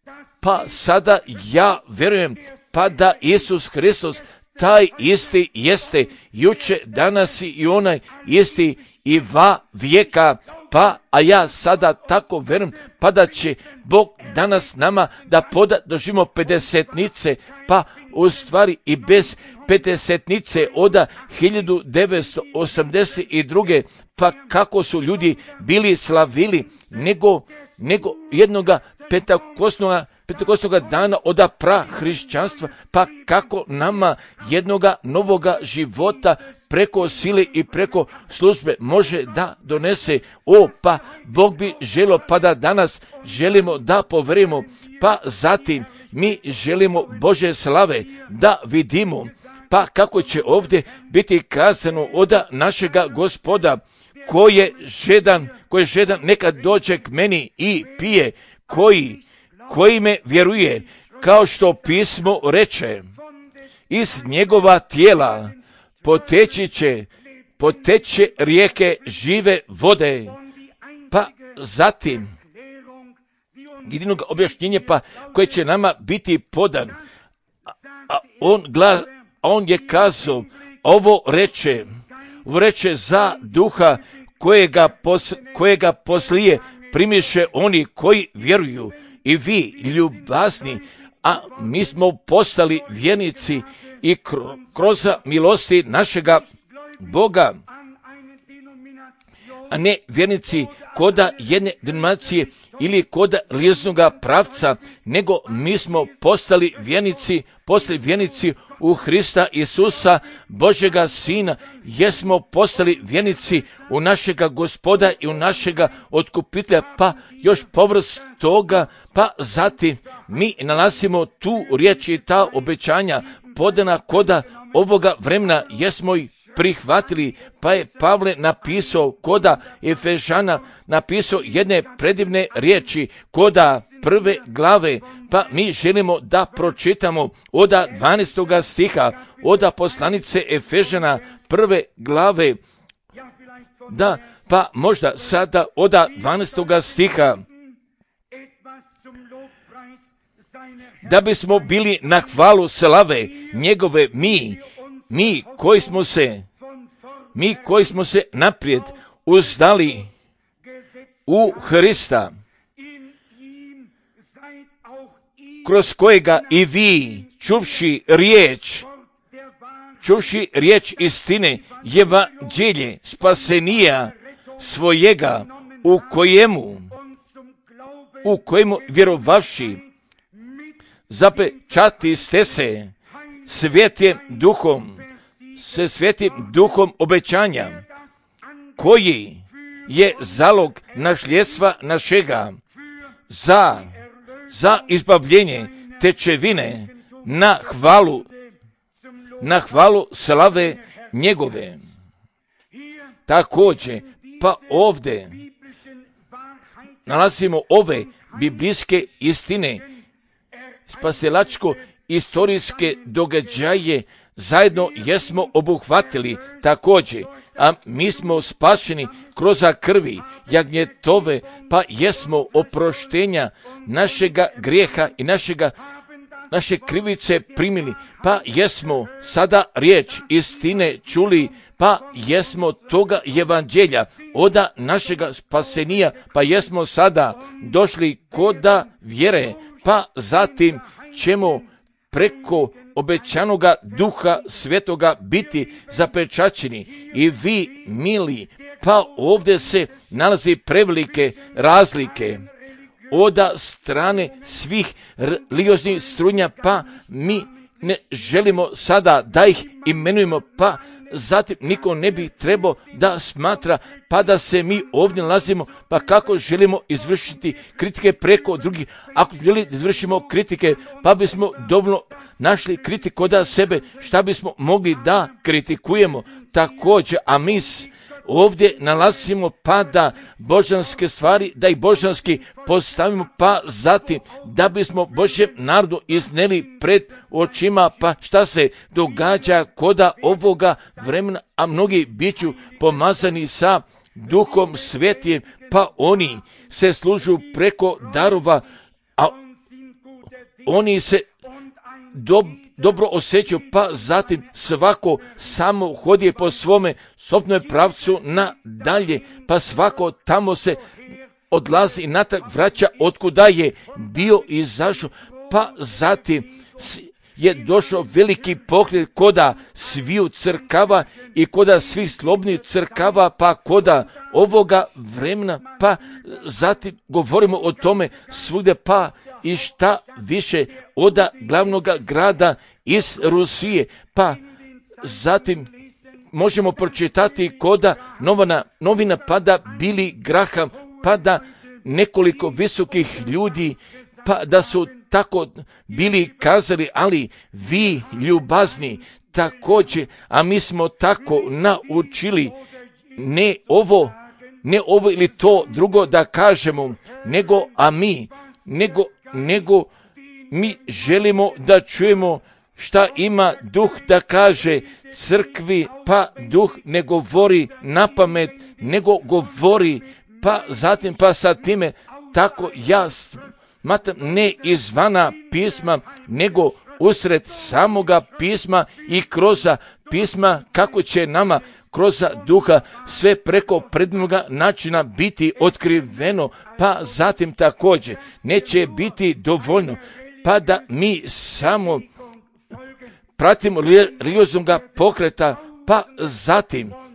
pa sada ja vjerujem, pa da Isus Hristos taj isti jeste juče, danas i onaj isti i va vijeka, pa a ja sada tako vjerujem, pa da će Bog danas nama da poda doživimo pedesetnice, pa u stvari i bez pedesetnice oda hiljadu devetsto osamdeset druge pa kako su ljudi bili slavili, nego, nego jednoga petakosnoga, petakosnoga dana oda prahrišćanstva, pa kako nama jednoga novoga života preko sile i preko službe može da donese. O, pa Bog bi želio, pa da danas želimo da poverimo, pa zatim mi želimo Bože slave da vidimo, pa kako će ovdje biti kazano oda našega Gospoda, ko je žedan, ko je žedan neka dođe k meni i pije, koji, koji me vjeruje, kao što pismo reče, iz njegova tijela poteći će, poteće rijeke žive vode. Pa zatim, jedinog objašnjenja pa koje će nama biti podan, a, a on, gla, on je kazao, ovo reče, ovo reče za duha kojega, pos, kojega poslije primiše oni koji vjeruju. I vi, ljubazni, a mi smo postali vjernici i kroz milosti našega Boga a ne vjernici koda jedne denominacije ili koda religioznoga pravca, nego mi smo postali vjernici, postali vjernici u Hrista Isusa, Božjega Sina, jesmo postali vjernici u našega Gospoda i u našega Otkupitelja, pa još povrh toga, pa zatim mi nalazimo tu riječ i ta obećanja podana koda ovoga vremena, jesmo i prihvatili, pa je Pavle napisao koda Efežana, napisao jedne predivne riječi koda prve glave, pa mi želimo da pročitamo oda dvanaestoga stiha, oda poslanice Efežana prve glave, da, pa možda sada oda dvanaestoga stiha, da bismo bili na hvalu slave njegove mi, mi koji smo se, mi koji smo se naprijed uzdali u Hrista, kroz kojega i vi, čuvši riječ, čuvši riječ istine, evanđelje spasenija svojega, u kojemu, u kojemu vjerovavši, zapečati ste se svetim duhom, se svetim duhom obećanja, koji je zalog nasljedstva našega za, za izbavljenje tečevine na hvalu, na hvalu slave njegove. Također, pa ovdje nalazimo ove biblijske istine, spasilačko istorijske događaje zajedno jesmo obuhvatili također, a mi smo spašeni kroz krvi jagnjetove, pa jesmo oproštenja našega grijeha i našega, naše krivice primili, pa jesmo sada riječ istine čuli, pa jesmo toga evanđelja oda našega spasenija, pa jesmo sada došli koda vjere, pa zatim ćemo preko obećanoga Duha Svetoga biti zapečaćeni. I vi, mili, pa ovdje se nalazi prevelike razlike oda strane svih religioznih strunja, pa mi ne želimo sada da ih imenujemo, pa zatim niko ne bi trebao da smatra pa da se mi ovdje nalazimo, pa kako želimo izvršiti kritike preko drugih. Ako želimo izvršimo kritike, pa bismo dovoljno našli kritiku od sebe, šta bismo mogli da kritikujemo također, a mi ovdje nalazimo pa da božanske stvari, da ih božanski postavimo, pa zatim da bismo Božjem narodu izneli pred očima, pa šta se događa koda ovoga vremena, a mnogi biću pomazani sa Duhom Svetim, pa oni se služu preko darova, a oni se do, dobro osjećaju, pa zatim svako samo hodi po svome sobnoj pravcu nadalje, pa svako tamo se odlazi i natrag vraća otkuda je bio izašao, pa zatim je došao veliki pokret koda sviju crkava i koda svih slobodnih crkava, pa koda ovoga vremena, pa zatim govorimo o tome svugdje, pa i šta više oda glavnog grada iz Rusije, pa zatim možemo pročitati koda novina, novina pada Billy Graham, pa da nekoliko visokih ljudi, pa da su tako bili kazali, ali vi ljubazni također, a mi smo tako naučili, ne ovo, ne ovo ili to drugo da kažemo, nego a mi, nego, nego mi želimo da čujemo šta ima Duh da kaže crkvi, pa Duh ne govori na pamet, nego govori, pa zatim pa sa time tako ja smatram ne izvana pisma, nego usred samoga pisma i kroz pisma, kako će nama kroz Duha sve preko prednoga načina biti otkriveno, pa zatim također neće biti dovoljno, pa da mi samo pratimo religioznog pokreta, pa zatim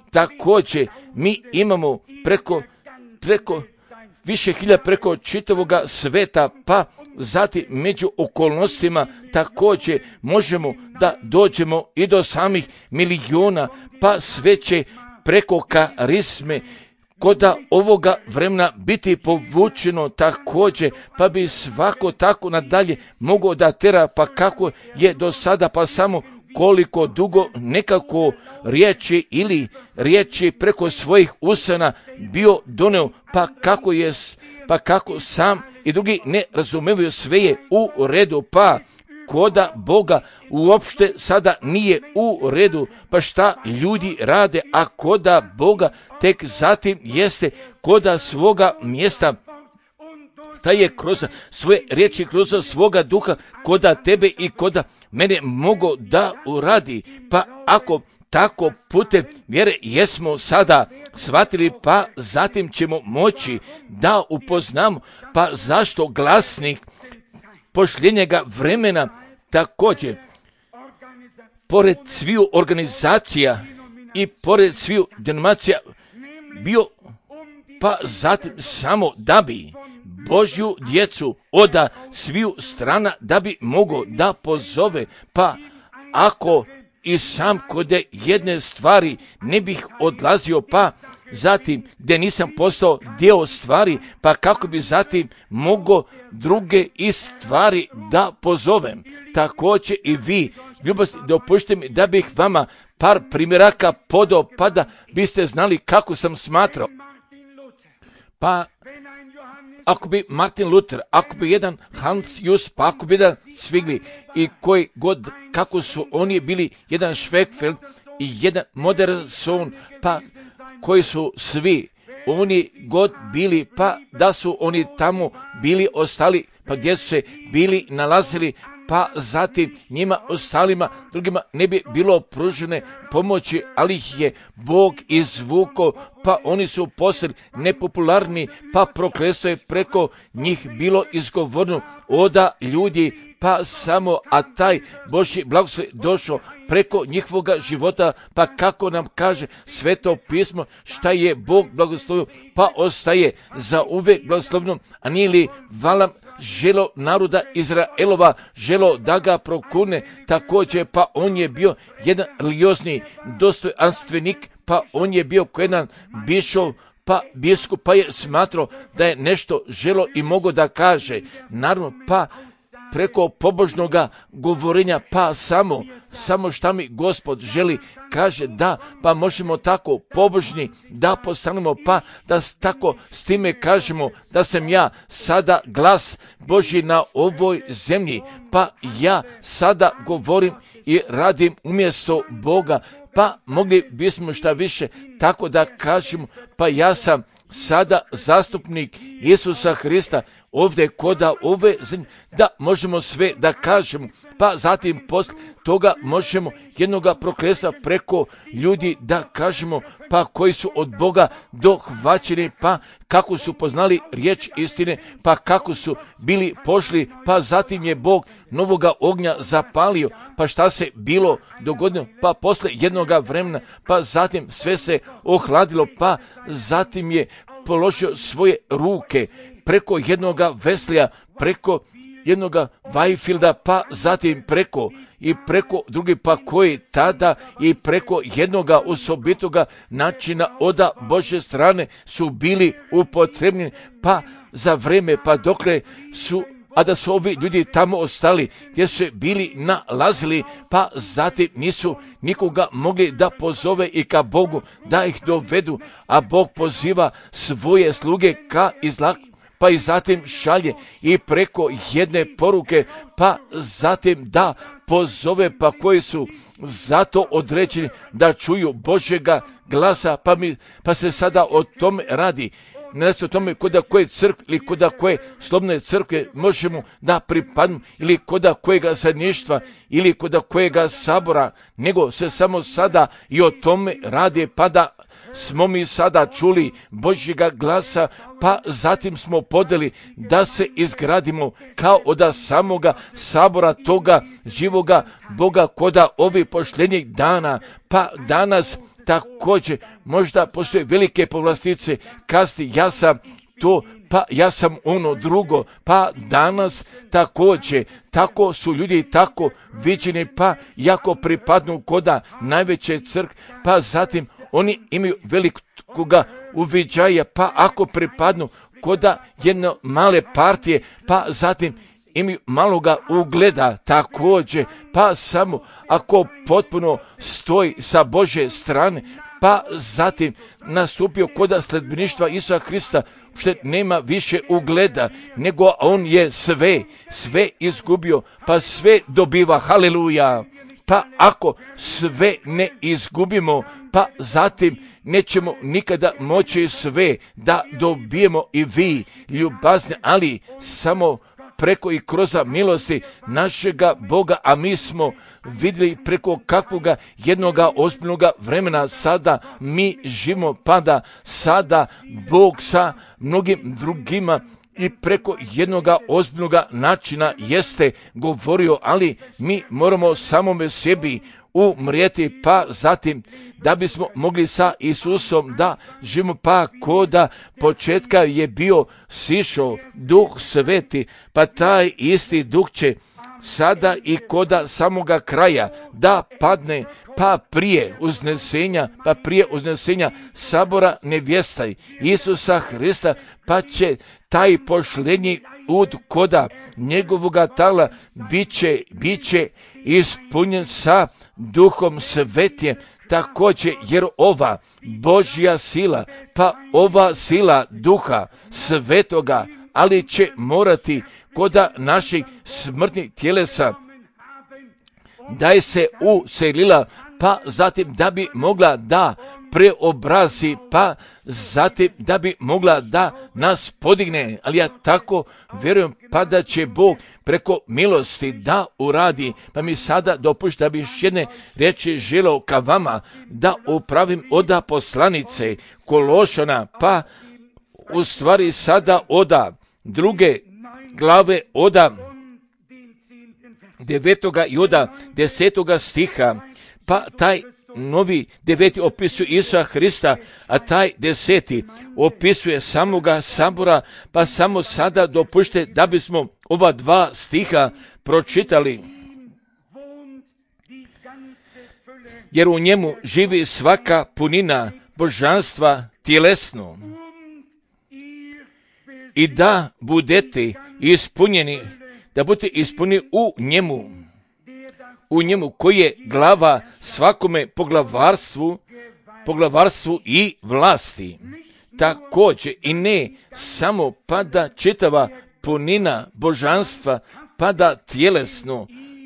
također mi imamo preko, preko više hiljada preko čitavoga sveta, pa zatim među okolnostima također možemo da dođemo i do samih milijuna, pa sve će preko karizme koda ovoga vremena biti povučeno također, pa bi svako tako nadalje mogao da tera, pa kako je do sada, pa samo koliko dugo nekako riječi ili riječi preko svojih usana bio doneo, pa kako je, pa kako sam i drugi ne razumevaju, sve je u redu, pa koda Boga uopšte sada nije u redu, pa šta ljudi rade, a koda Boga tek zatim jeste koda svoga mjesta, ta je kroz svoje riječi, kroz svoga duha, koda tebe i koda mene mogo da uradi. Pa ako tako putem vjere jesmo sada shvatili, pa zatim ćemo moći da upoznamo, pa zašto glasnik posljednjega vremena također, pored sviju organizacija i pored sviju denominacija bio, pa zatim samo da bi Božju djecu oda sviju strana da bi mogao da pozove, pa ako i sam kod jedne stvari ne bih odlazio, pa zatim gdje nisam postao dio stvari, pa kako bi zatim mogao druge i stvari da pozovem. Također i vi, ljubazni, dopušte mi da bih vama par primjeraka podao, pa da biste znali kako sam smatrao. Pa ako bi Martin Luther, ako bi jedan Hans Just, pa ako bi jedan Zwingli i koji god, kako su oni bili, jedan Schweigfeld i jedan Modersohn, pa koji su svi oni god bili, pa da su oni tamo bili ostali, pa gdje su se bili nalazili, pa zatim njima ostalima drugima ne bi bilo pružene pomoći, ali ih je Bog izvukao, pa oni su postali nepopularni, pa prokletstvo je preko njih bilo izgovoreno oda ljudi, pa samo, a taj Božji blagoslov je došao preko njihovoga života, pa kako nam kaže Sveto pismo, šta je Bog blagoslovio, pa ostaje za uvek blagoslovno, a nije li Valam želo naroda Izraelova, želo da ga prokune, također pa on je bio jedan religiozni dostojanstvenik, pa on je bio ko jedan bišov, pa biskup, pa je smatrao da je nešto želo i mogo da kaže, naravno, pa preko pobožnoga govorenja, pa samo, samo šta mi Gospod želi, kaže da, pa možemo tako pobožni da postanemo, pa da tako s time kažemo da sam ja sada glas Božji na ovoj zemlji, pa ja sada govorim i radim umjesto Boga, pa mogli bismo šta više tako da kažemo, pa ja sam sada zastupnik Isusa Hrista ovdje koda ove zemlje, da možemo sve da kažemo, pa zatim posle toga možemo jednoga prokletstva preko ljudi da kažemo, pa koji su od Boga dohvaćeni, pa kako su poznali riječ istine, pa kako su bili pošli, pa zatim je Bog novoga ognja zapalio, pa šta se bilo dogodilo, pa posle jednoga vremena, pa zatim sve se ohladilo, pa zatim je položio svoje ruke preko jednoga Veslija, preko jednoga Whitefielda, pa zatim preko i preko drugi, pa koji tada i preko jednoga osobitoga načina oda Božje strane su bili upotrebljeni, pa za vreme, pa dokle su, a da su ovi ljudi tamo ostali gdje su bili nalazili, pa zatim nisu nikoga mogli da pozove i ka Bogu da ih dovedu, a Bog poziva svoje sluge ka izlaku, pa i zatim šalje i preko jedne poruke, pa zatim da pozove, pa koji su zato određeni da čuju Božjega glasa, pa, mi, pa se sada o tome radi. Ne se o tome koda koje crkve ili koda koje slobodne crkve možemo da pripadnu ili koda kojega zajedništva ili koda kojega sabora, nego se samo sada i o tome radi, pa da smo mi sada čuli Božjega glasa, pa zatim smo podeli da se izgradimo kao od samoga sabora toga živoga Boga koda ovih posljednjih dana, pa danas također možda postoje velike povlastice, kasti ja sam to, pa ja sam ono drugo, pa danas također, tako su ljudi tako viđeni, pa jako pripadnu koda najveće crkve, pa zatim oni imaju velikoga uviđaja, pa ako pripadnu koda jedne male partije, pa zatim imaju maloga ugleda također, pa samo ako potpuno stoji sa Božje strane, pa zatim nastupio koda sledbeništva Isusa Hrista, što nema više ugleda, nego on je sve, sve izgubio, pa sve dobiva, haleluja. Pa ako sve ne izgubimo, pa zatim nećemo nikada moći sve da dobijemo i vi, ljubazne, ali samo preko i kroz milosti našega Boga, a mi smo vidjeli preko kakvoga jednoga ozbiljnoga vremena sada mi živimo, pa da sada Bog sa mnogim drugima i preko jednoga ozbiljnoga načina jeste govorio, ali mi moramo samome sebi umrijeti, pa zatim da bismo mogli sa Isusom da živimo, pa koda početka je bio sišao Duh Sveti, pa taj isti Duh će sada i koda samoga kraja da padne, pa prije uznesenja, pa prije uznesenja sabora nevjestaj Isusa Hrista, pa će taj pošlednji ud koda njegovoga tala biće, biće ispunjen sa Duhom Svetim također, jer ova Božja sila, pa ova sila Duha Svetoga, ali će morati koda naših smrtnih tjelesa da je se uselila, pa zatim da bi mogla da preobrazi, pa zatim da bi mogla da nas podigne. Ali ja tako vjerujem, pa da će Bog preko milosti da uradi. Pa mi sada dopušta da bi još jedne riječi želeo ka vama da upravim oda poslanice Kološana, pa u stvari sada oda druge glave oda devetoga i oda desetoga stiha, pa taj novi deveti opisuje Isusa Hrista, a taj deseti opisuje samoga sabora, pa samo sada dopušte da bismo ova dva stiha pročitali. Jer u njemu živi svaka punina božanstva tjelesno. I da budete ispunjeni, da budete ispunjeni u njemu, u njemu koji je glava svakome poglavarstvu, poglavarstvu i vlasti. Također i ne samo pada čitava punina božanstva, pada tjelesno,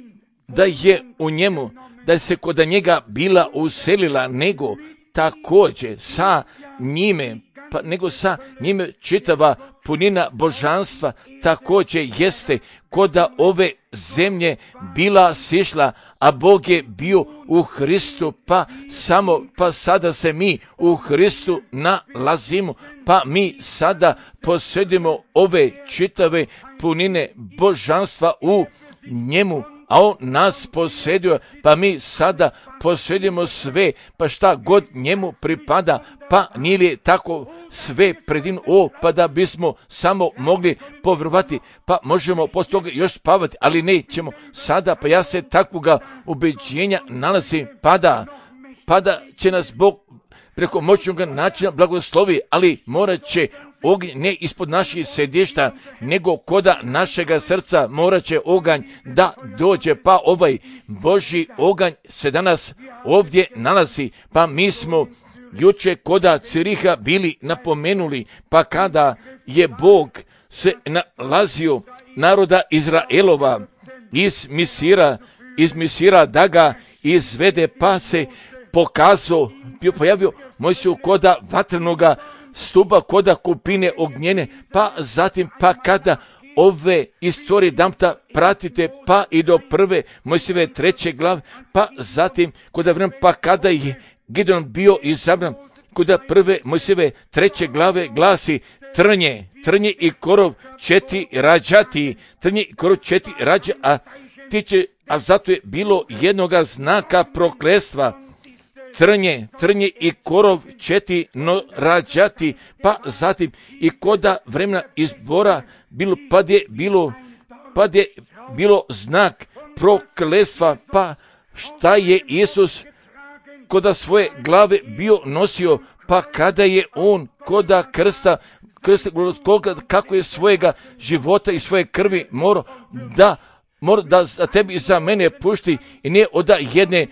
da je u njemu, da se kod njega bila uselila, nego također sa njime, pa nego sa njime čitava punina božanstva također jeste koda ove zemlje bila sišla, a Bog je bio u Hristu, pa samo, pa sada se mi u Hristu nalazimo, pa mi sada posjedimo ove čitave punine božanstva u njemu, a on nas posjedio, pa mi sada posjedimo sve, pa šta god njemu pripada, pa nije li tako sve predin o, pa da bismo samo mogli povjerovati, pa možemo poslije toga još spavati, ali nećemo sada, pa ja se takvoga ubeđenja nalazim, pa da, pa da će nas Bog preko moćnog načina blagoslovi, ali morat će ognj ne ispod naših sedišta, nego koda našega srca morat će oganj da dođe, pa ovaj Božji oganj se danas ovdje nalazi, pa mi smo juče koda Ciriha bili napomenuli, pa kada je Bog se nalazio naroda Izraelova iz Misira, iz Misira da ga izvede, pa se pokazao, pojavio Mojsiju koda vatrenoga stupa, koda kupine ognjene, pa zatim pa kada ove istorije damta pratite, pa i do prve Mojsijeve treće glave, pa zatim koda vremena, pa kada je Gideon bio izabran, koda prve Mojsijeve treće glave glasi trnje, trnje i korov četi rađati, trnje i korov četi rađa, a tiče, a zato je bilo jednoga znaka prokletstva, trnje, trnje i korov ćeti no rađati, pa zatim i koda vremena izbora bilo, pad je bilo, pad je bilo znak prokletstva, pa šta je Isus koda svoje glave bio nosio, pa kada je on koda krsta, krsta koga, kako je svojega života i svoje krvi morao da, mora da za tebi i za mene pušti i nije onda jedne,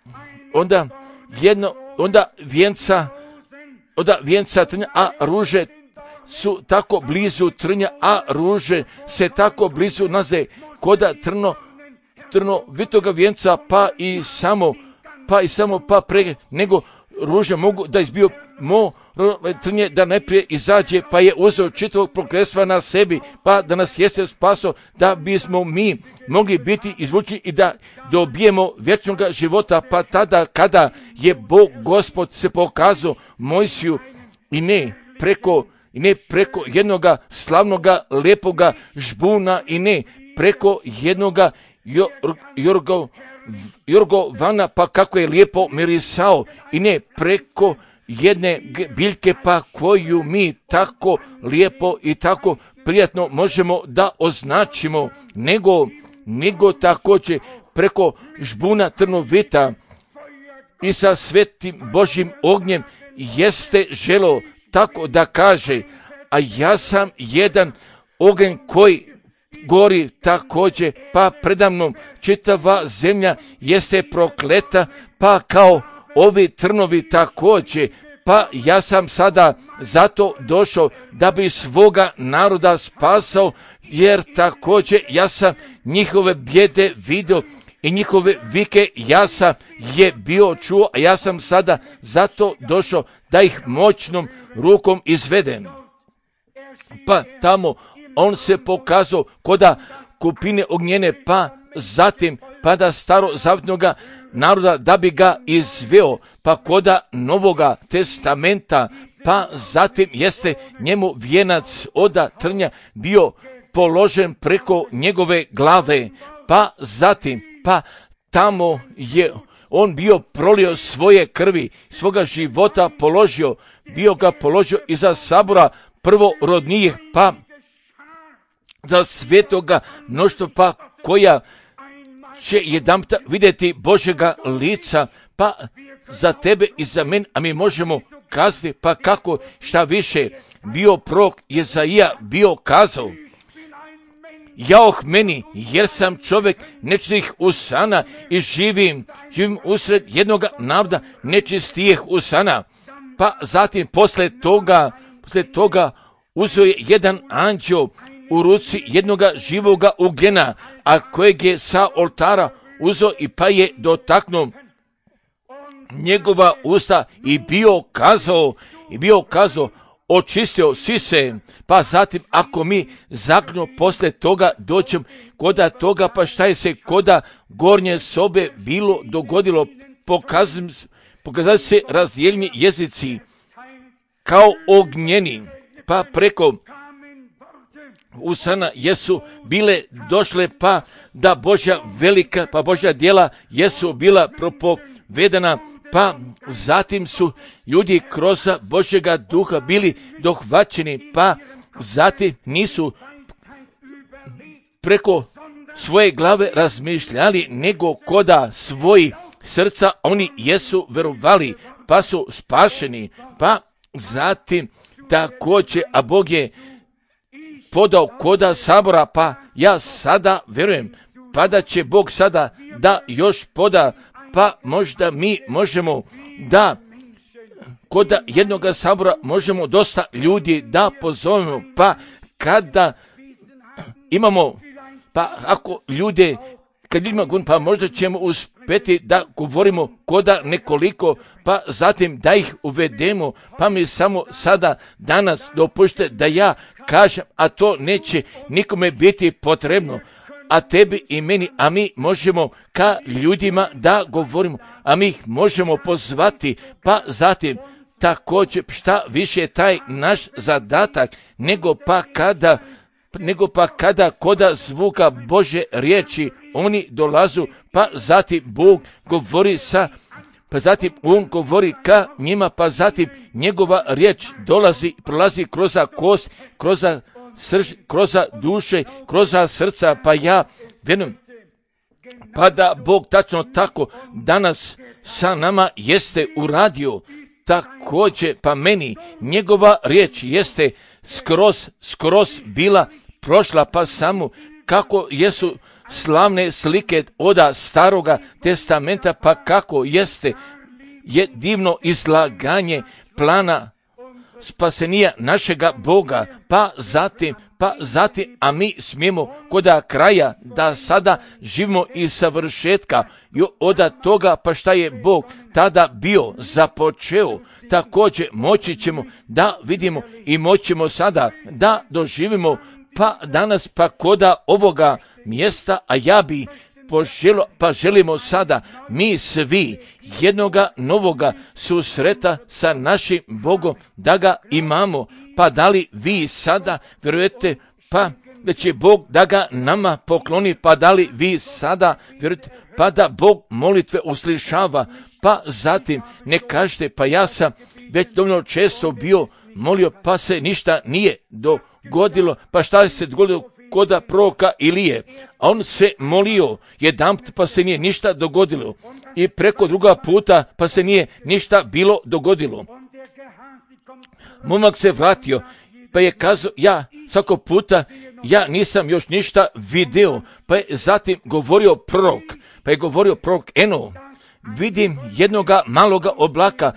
onda jedno, onda vijenca, onda vijenca trnja, a ruže su tako blizu trnja, a ruže se tako blizu naze koda trno, trno vitoga vijenca, pa i samo, pa i samo, pa pre nego ruže mogu da izbiju mo trnje da najprije izađe, pa je uzeo čitavog prokletstva na sebi, pa da nas jeste spaso, da bismo mi mogli biti izvučeni i da dobijemo vječnog života, pa tada kada je Bog Gospod se pokazao Mojsiju i ne preko i ne preko jednoga slavnoga, lepoga žbuna i ne preko jednoga jorgo, jorgovana, pa kako je lijepo mirisao i ne preko jedne biljke, pa koju mi tako lijepo i tako prijatno možemo da označimo, nego, nego također preko žbuna trnovita i sa svetim Božjim ognjem jeste želo tako da kaže, a ja sam jedan oganj koji gori također, pa predamnom čitava zemlja jeste prokleta, pa kao ovi trnovi također, pa ja sam sada zato došao da bi svoga naroda spasao, jer također ja sam njihove bijede vidio i njihove vike ja sam je bio čuo, a ja sam sada zato došao da ih moćnom rukom izvedem. Pa tamo on se pokazao koda kupine ognjene, pa zatim pada starozavjetnoga naroda da bi ga izveo, pa koda Novoga testamenta, pa zatim jeste njemu vijenac oda trnja bio položen preko njegove glave, pa zatim, pa tamo je on bio prolio svoje krvi, svoga života položio, bio ga položio iza sabora prvorodnijih, pa za svetoga mnoštva, pa koja će jedanputa vidjeti Božjega lica, pa za tebe i za mene, a mi možemo kazati, pa kako šta više bio prorok Jezaija bio kazao, jaoh meni, jer sam čovjek nečistih usana i živim, živim usred jednog naroda nečistijih usana. Pa zatim posle toga, posle toga uzeo je jedan anđeo u ruci jednoga živoga ugljena, a kojeg je sa oltara uzeo i pa je dotaknuo njegova usta i bio kazao, i bio kazao, očistio si se, pa zatim ako mi zaključno posle toga doćem koda toga, pa šta je se koda gornje sobe bilo dogodilo, pokazali, pokazali se razdijeljeni jezici kao ognjeni, pa preko usana jesu bile došle, pa da Božja velika, pa Božja djela jesu bila propovedana, pa zatim su ljudi kroz Božjega duha bili dohvaćeni, pa zatim nisu preko svoje glave razmišljali, nego koda svoji srca oni jesu verovali, pa su spašeni, pa zatim također, a Bog je podao koda sabora, pa ja sada verujem, pa da će Bog sada da još poda, pa možda mi možemo da koda jednog sabora možemo dosta ljudi da pozovemo, pa kada imamo, pa ako ljude, kad ljudima govorim, pa možda ćemo uspjeti da govorimo koda nekoliko, pa zatim da ih uvedemo, pa mi samo sada danas dopušte da ja kažem, a to neće nikome biti potrebno, a tebi i meni, a mi možemo ka ljudima da govorimo, a mi ih možemo pozvati, pa zatim također šta više je taj naš zadatak, nego pa kada nego pa kada koda zvuka Bože riječi oni dolazu, pa zatim Bog govori sa pa zatim on govori ka njima, pa zatim njegova riječ dolazi, prolazi kroz kost, kroz srž, kroz duše, kroz srca, pa ja vjerujem, pa da Bog tačno tako danas sa nama jeste uradio, također pa meni njegova riječ jeste skroz, skroz bila prošla, pa samo kako jesu slavne slike oda staroga testamenta, pa kako jeste je divno izlaganje plana spasenija našega Boga, pa zatim, pa zatim, a mi smijemo koda kraja da sada živimo iz savršetka i oda toga, pa šta je Bog tada bio započeo, također moći ćemo da vidimo i moćemo sada da doživimo, pa danas pa koda ovoga mjesta, a ja bi poželo, pa želimo sada mi svi jednoga novoga susreta sa našim Bogom da ga imamo, pa da li vi sada vjerujete pa da će Bog da ga nama pokloni, pa da li vi sada vjerujete pa da Bog molitve uslišava, pa zatim ne kažete pa ja sam već dovoljno često bio molio pa se ništa nije dogodilo, pa šta se dogodilo koda proroka Ilije, a on se molio jedanput pa se nije ništa dogodilo i preko druga puta pa se nije ništa bilo dogodilo. Momak se vratio pa je kazao ja svako puta ja nisam još ništa video, pa je zatim govorio prorok, pa je govorio prorok Eno, vidim jednoga maloga oblaka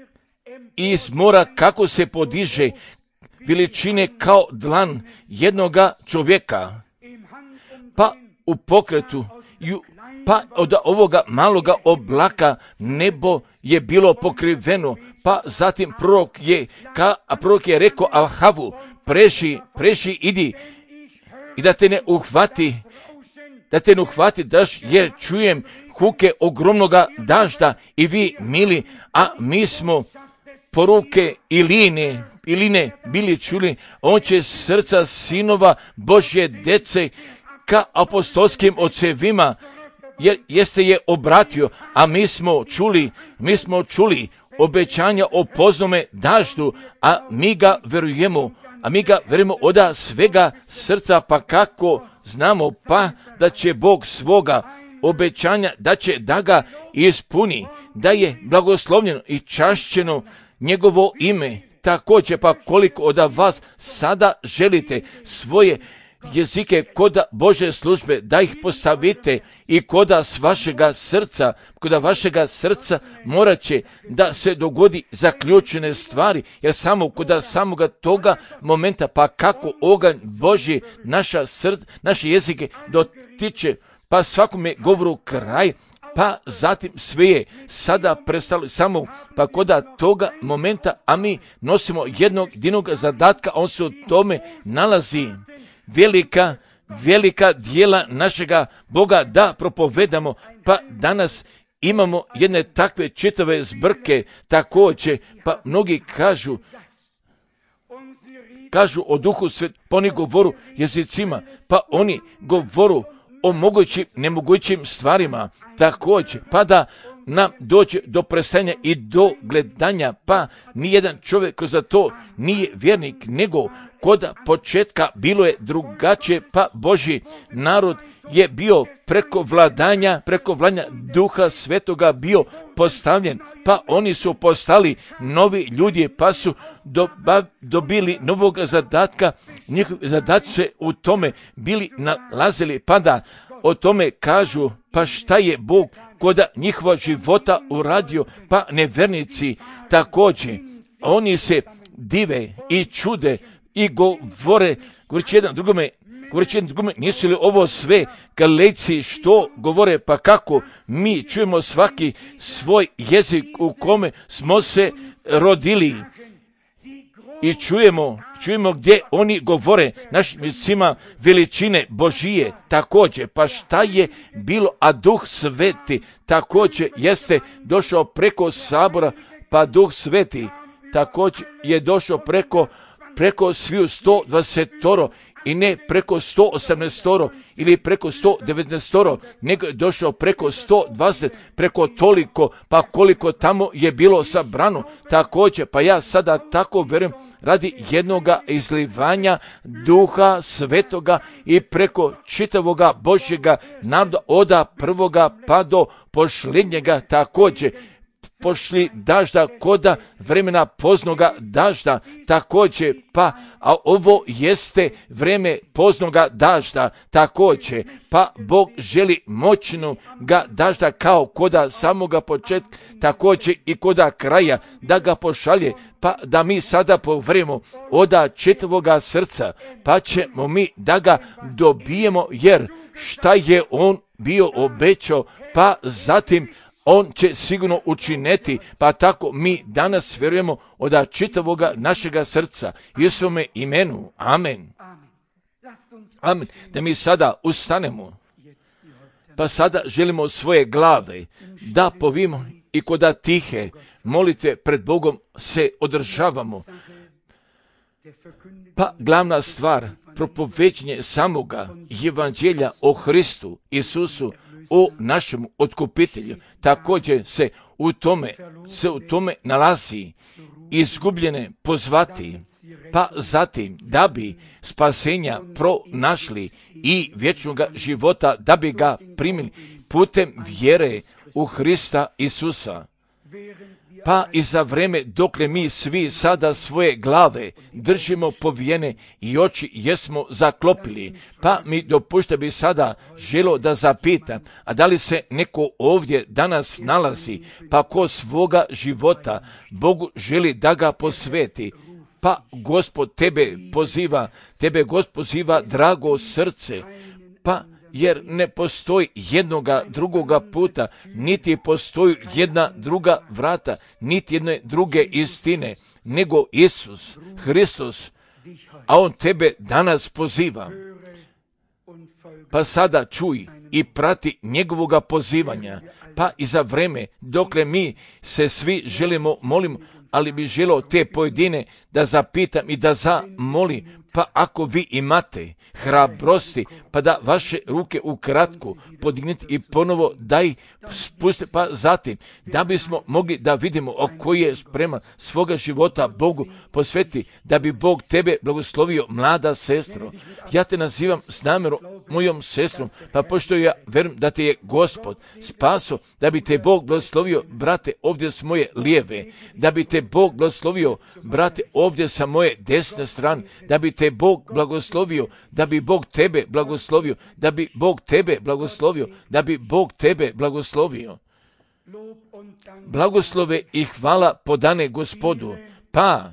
iz mora kako se podiže veličine kao dlan jednoga čovjeka, pa u pokretu, pa od ovoga maloga oblaka nebo je bilo pokriveno, pa zatim prorok je, ka, a prorok je rekao Ahavu, preši, preši, idi i da te ne uhvati, da te ne uhvati daš, jer čujem huke ogromnoga dažda i vi mili, a mi smo poruke Iline, Iline bili čuli, on će srca sinova Božje dece ka apostolskim ocevima, jer jeste je obratio, a mi smo čuli, mi smo čuli obećanja o poznome daždu, a mi ga verujemo, a mi ga verujemo oda svega srca, pa kako znamo pa da će Bog svoga obećanja, da će da ga ispuni, da je blagoslovljeno i čašćeno njegovo ime. Također pa koliko od vas sada želite svoje jezike koda Božje službe da ih postavite i koda s vašega srca, koda vašega srca morat će da se dogodi zaključene stvari, jer samo koda samoga toga momenta pa kako oganj Božji naša srca, naše jezike dotiče, pa svakome govoru kraj, pa zatim sve je sada prestalo samo pa koda toga momenta, a mi nosimo jednog jedinog zadatka, on se u tome nalazi velika, velika dijela našega Boga da propovedamo, pa danas imamo jedne takve čitave zbrke također, pa mnogi kažu, kažu o Duhu Svetom, pa oni govoru jezicima, pa oni govoru o mogućim, nemogućim stvarima također, pa da nam dođe do prestanja i do gledanja, pa nijedan čovjek kroz to nije vjernik, nego kod početka bilo je drugačije, pa Božji narod je bio preko vladanja, preko vladanja Duha Svetoga bio postavljen, pa oni su postali novi ljudi, pa su doba, dobili novog zadatka, njihovi zadaci se u tome bili nalazili, pa da o tome kažu, pa šta je Bog koda njihova života uradio, pa nevernici također, oni se dive i čude i govore, govoreći jedan drugome, govoreći jedan drugome, nisu li ovo sve Galejci što govore, pa kako mi čujemo svaki svoj jezik u kome smo se rodili i čujemo, čujemo gdje oni govore našim jezicima veličine Božije također, pa šta je bilo, a Duh Sveti također jeste došao preko sabora, pa Duh Sveti također je došao preko preko sviju sto dvadeset i ne preko sto osamnaest ili preko sto devetnaest, nego je došao preko sto dvadeset, preko toliko, pa koliko tamo je bilo sabrano. Također, pa ja sada tako vjerujem, radi jednoga izlivanja Duha Svetoga i preko čitavoga Božjega naroda od prvoga pa do posljednjega također. Pošli dažda koda vremena poznoga dažda također, pa a ovo jeste vreme poznoga dažda također, pa Bog želi moćnu ga dažda kao koda samoga početka također i koda kraja da ga pošalje, pa da mi sada povremo oda čitavoga srca, pa ćemo mi da ga dobijemo, jer šta je on bio obećao, pa zatim on će sigurno učiniti, pa tako mi danas vjerujemo od čitavoga našega srca. Jesome imenu. Amen. Amen. Da mi sada ustanemo. Pa sada želimo svoje glave da povimo i koda tihe molite pred Bogom se održavamo. Pa glavna stvar, propoveđenje samoga evanđelja o Hristu, Isusu, o našem otkupitelju, također se u tome, se u tome nalazi izgubljene pozvati, pa zatim da bi spasenja pronašli i vječnog života, da bi ga primili putem vjere u Hrista Isusa. Pa i za vreme dokle mi svi sada svoje glave držimo povijene i oči jesmo zaklopili, pa mi dopušta bi sada želo da zapitam, a da li se neko ovdje danas nalazi, pa ko svoga života Bogu želi da ga posveti, pa Gospod tebe poziva, tebe Gospod poziva, drago srce, pa jer ne postoji jednoga drugoga puta, niti postoji jedna druga vrata, niti jedne druge istine, nego Isus, Hristos, a on tebe danas poziva. Pa sada čuj i prati njegovoga pozivanja, pa i za vreme dokle mi se svi želimo, molimo, ali bi želio te pojedine da zapitam i da zamolim, pa ako vi imate hrabrosti, pa da vaše ruke ukratko podignite i ponovo da ih spustite, pa zatim da bismo mogli da vidimo o koji je spreman svoga života Bogu posveti, da bi Bog tebe blagoslovio, mlada sestro. Ja te nazivam s namjerom mojom sestrom, pa pošto ja verujem da te je Gospod spaso, da bi te Bog blagoslovio, brate, ovdje s moje lijeve, da bi te Bog blagoslovio, brate, ovdje sa moje desne strane, da bi te Bog blagoslovio, da bi Bog tebe blagoslovio, da bi Bog tebe blagoslovio, da bi Bog tebe blagoslovio. Blagoslove i hvala podane Gospodu, pa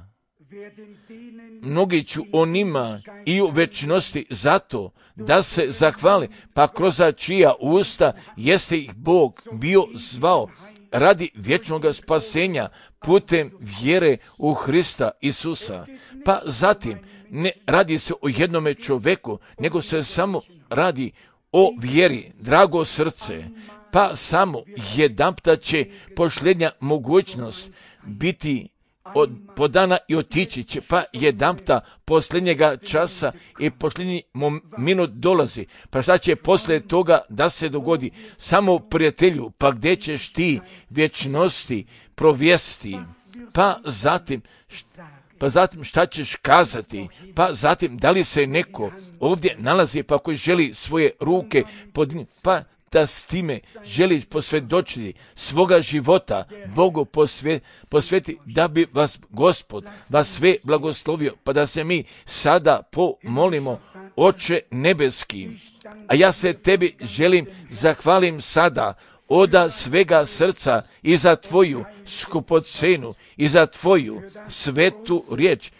mnogi ću onima i u večnosti zato da se zahvale, pa kroz čija usta jeste ih Bog bio zvao radi vječnog spasenja putem vjere u Hrista Isusa. Pa zatim ne radi se o jednome čovjeku, nego se samo radi o vjeri, drago srce, pa samo jedanputa će posljednja mogućnost biti od, podana i otići će, pa jedanputa posljednjega časa i posljednji minut dolazi. Pa šta će poslije toga da se dogodi? Samo prijatelju, pa gdje ćeš ti vječnosti provesti? Pa zatim Pa zatim šta ćeš kazati? Pa zatim da li se neko ovdje nalazi pa koji želi svoje ruke podignuti, pa da s time želi posvjedočiti svoga života Bogu posve, posveti, da bi vas Gospod vas sve blagoslovio, pa da se mi sada pomolimo. Oče nebeski, a ja se tebi želim zahvalim sada oda svega srca i za tvoju skupocenu i za tvoju svetu riječ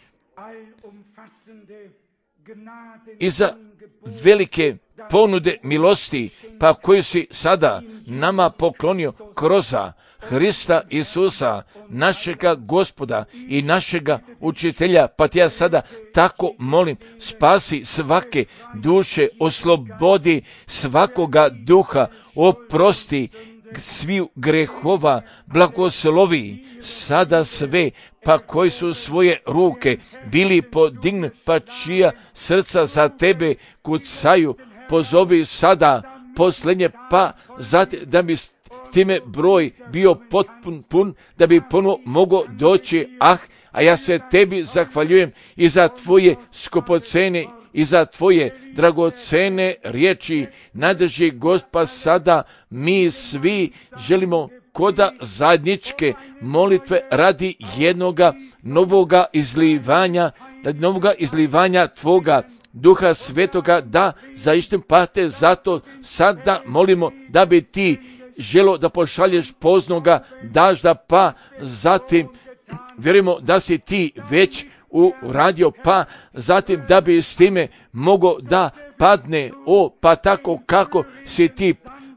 i za velike ponude milosti, pa koju si sada nama poklonio kroz Hrista Isusa, našega Gospoda i našega učitelja, pa ti ja sada tako molim, spasi svake duše, oslobodi svakoga duha, oprosti sviju grehova blagoslovi sada sve, pa koji su svoje ruke bili podignuti, pa čija srca za tebe kucaju, pozovi sada posljednje, pa zatim da bi s time broj bio potpun pun, da bi ponovo mogao doći. Ah, a ja se tebi zahvaljujem i za tvoje skupocene i za tvoje dragocene riječi. Nadrži Gospa sada mi svi želimo koda zajedničke molitve radi jednoga novoga izlivanja, radi novoga izlivanja tvoga Duha Svetoga, da zaištem pate, zato sada molimo da bi ti želo da pošalješ poznoga dažda, pa zatim vjerujemo da si ti već uradio, pa zatim da bi s time mogo da padne, o, pa tako kako si ti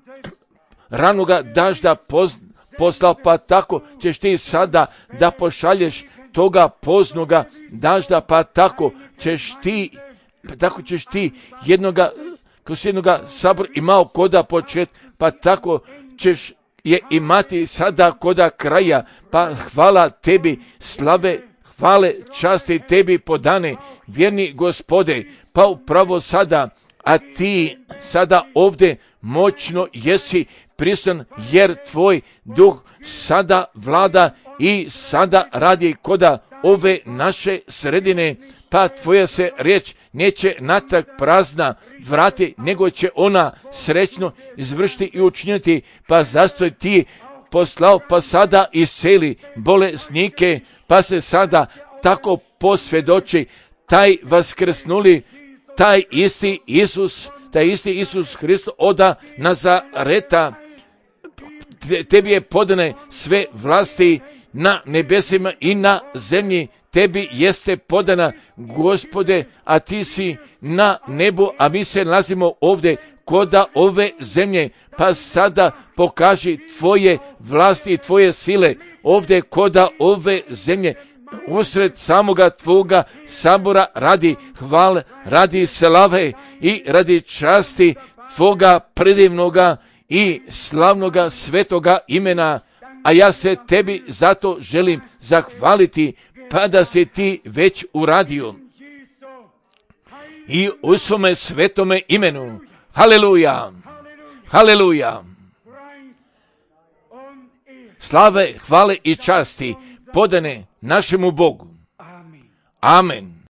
ranoga dažda poslao, pa tako ćeš ti sada da pošalješ toga poznoga dažda, pa tako ćeš ti, pa tako ćeš ti jednoga, kroz jednoga sabor imao koda počet, pa tako ćeš je imati sada koda kraja, pa hvala tebi, slave, hvale, časti tebi podane, vjerni Gospode, pa upravo sada, a ti sada ovdje moćno jesi prisutan, jer tvoj duh sada vlada i sada radi koda ove naše sredine, pa tvoja se riječ neće natrag prazna vrati, nego će ona srećno izvršiti i učiniti, pa zastoj ti poslao, pa sada isceli bolesnike, pa se sada tako posvjedoči taj vaskrsnuli, taj isti Isus, taj isti Isus Hristos oda Nazareta, tebi je podane sve vlasti na nebesima i na zemlji, tebi jeste podana, Gospode, a ti si na nebu, a mi se nalazimo ovdje koda ove zemlje, pa sada pokaži tvoje vlasti i tvoje sile ovdje koda ove zemlje, usred samoga tvoga sabora, radi hvale, radi slave i radi časti tvoga predivnoga i slavnoga svetoga imena. A ja se tebi zato želim zahvaliti, pa da si ti već uradio i u svome svetome imenu. Haleluja, haleluja. Slave, hvale i časti podane našemu Bogu. Amen.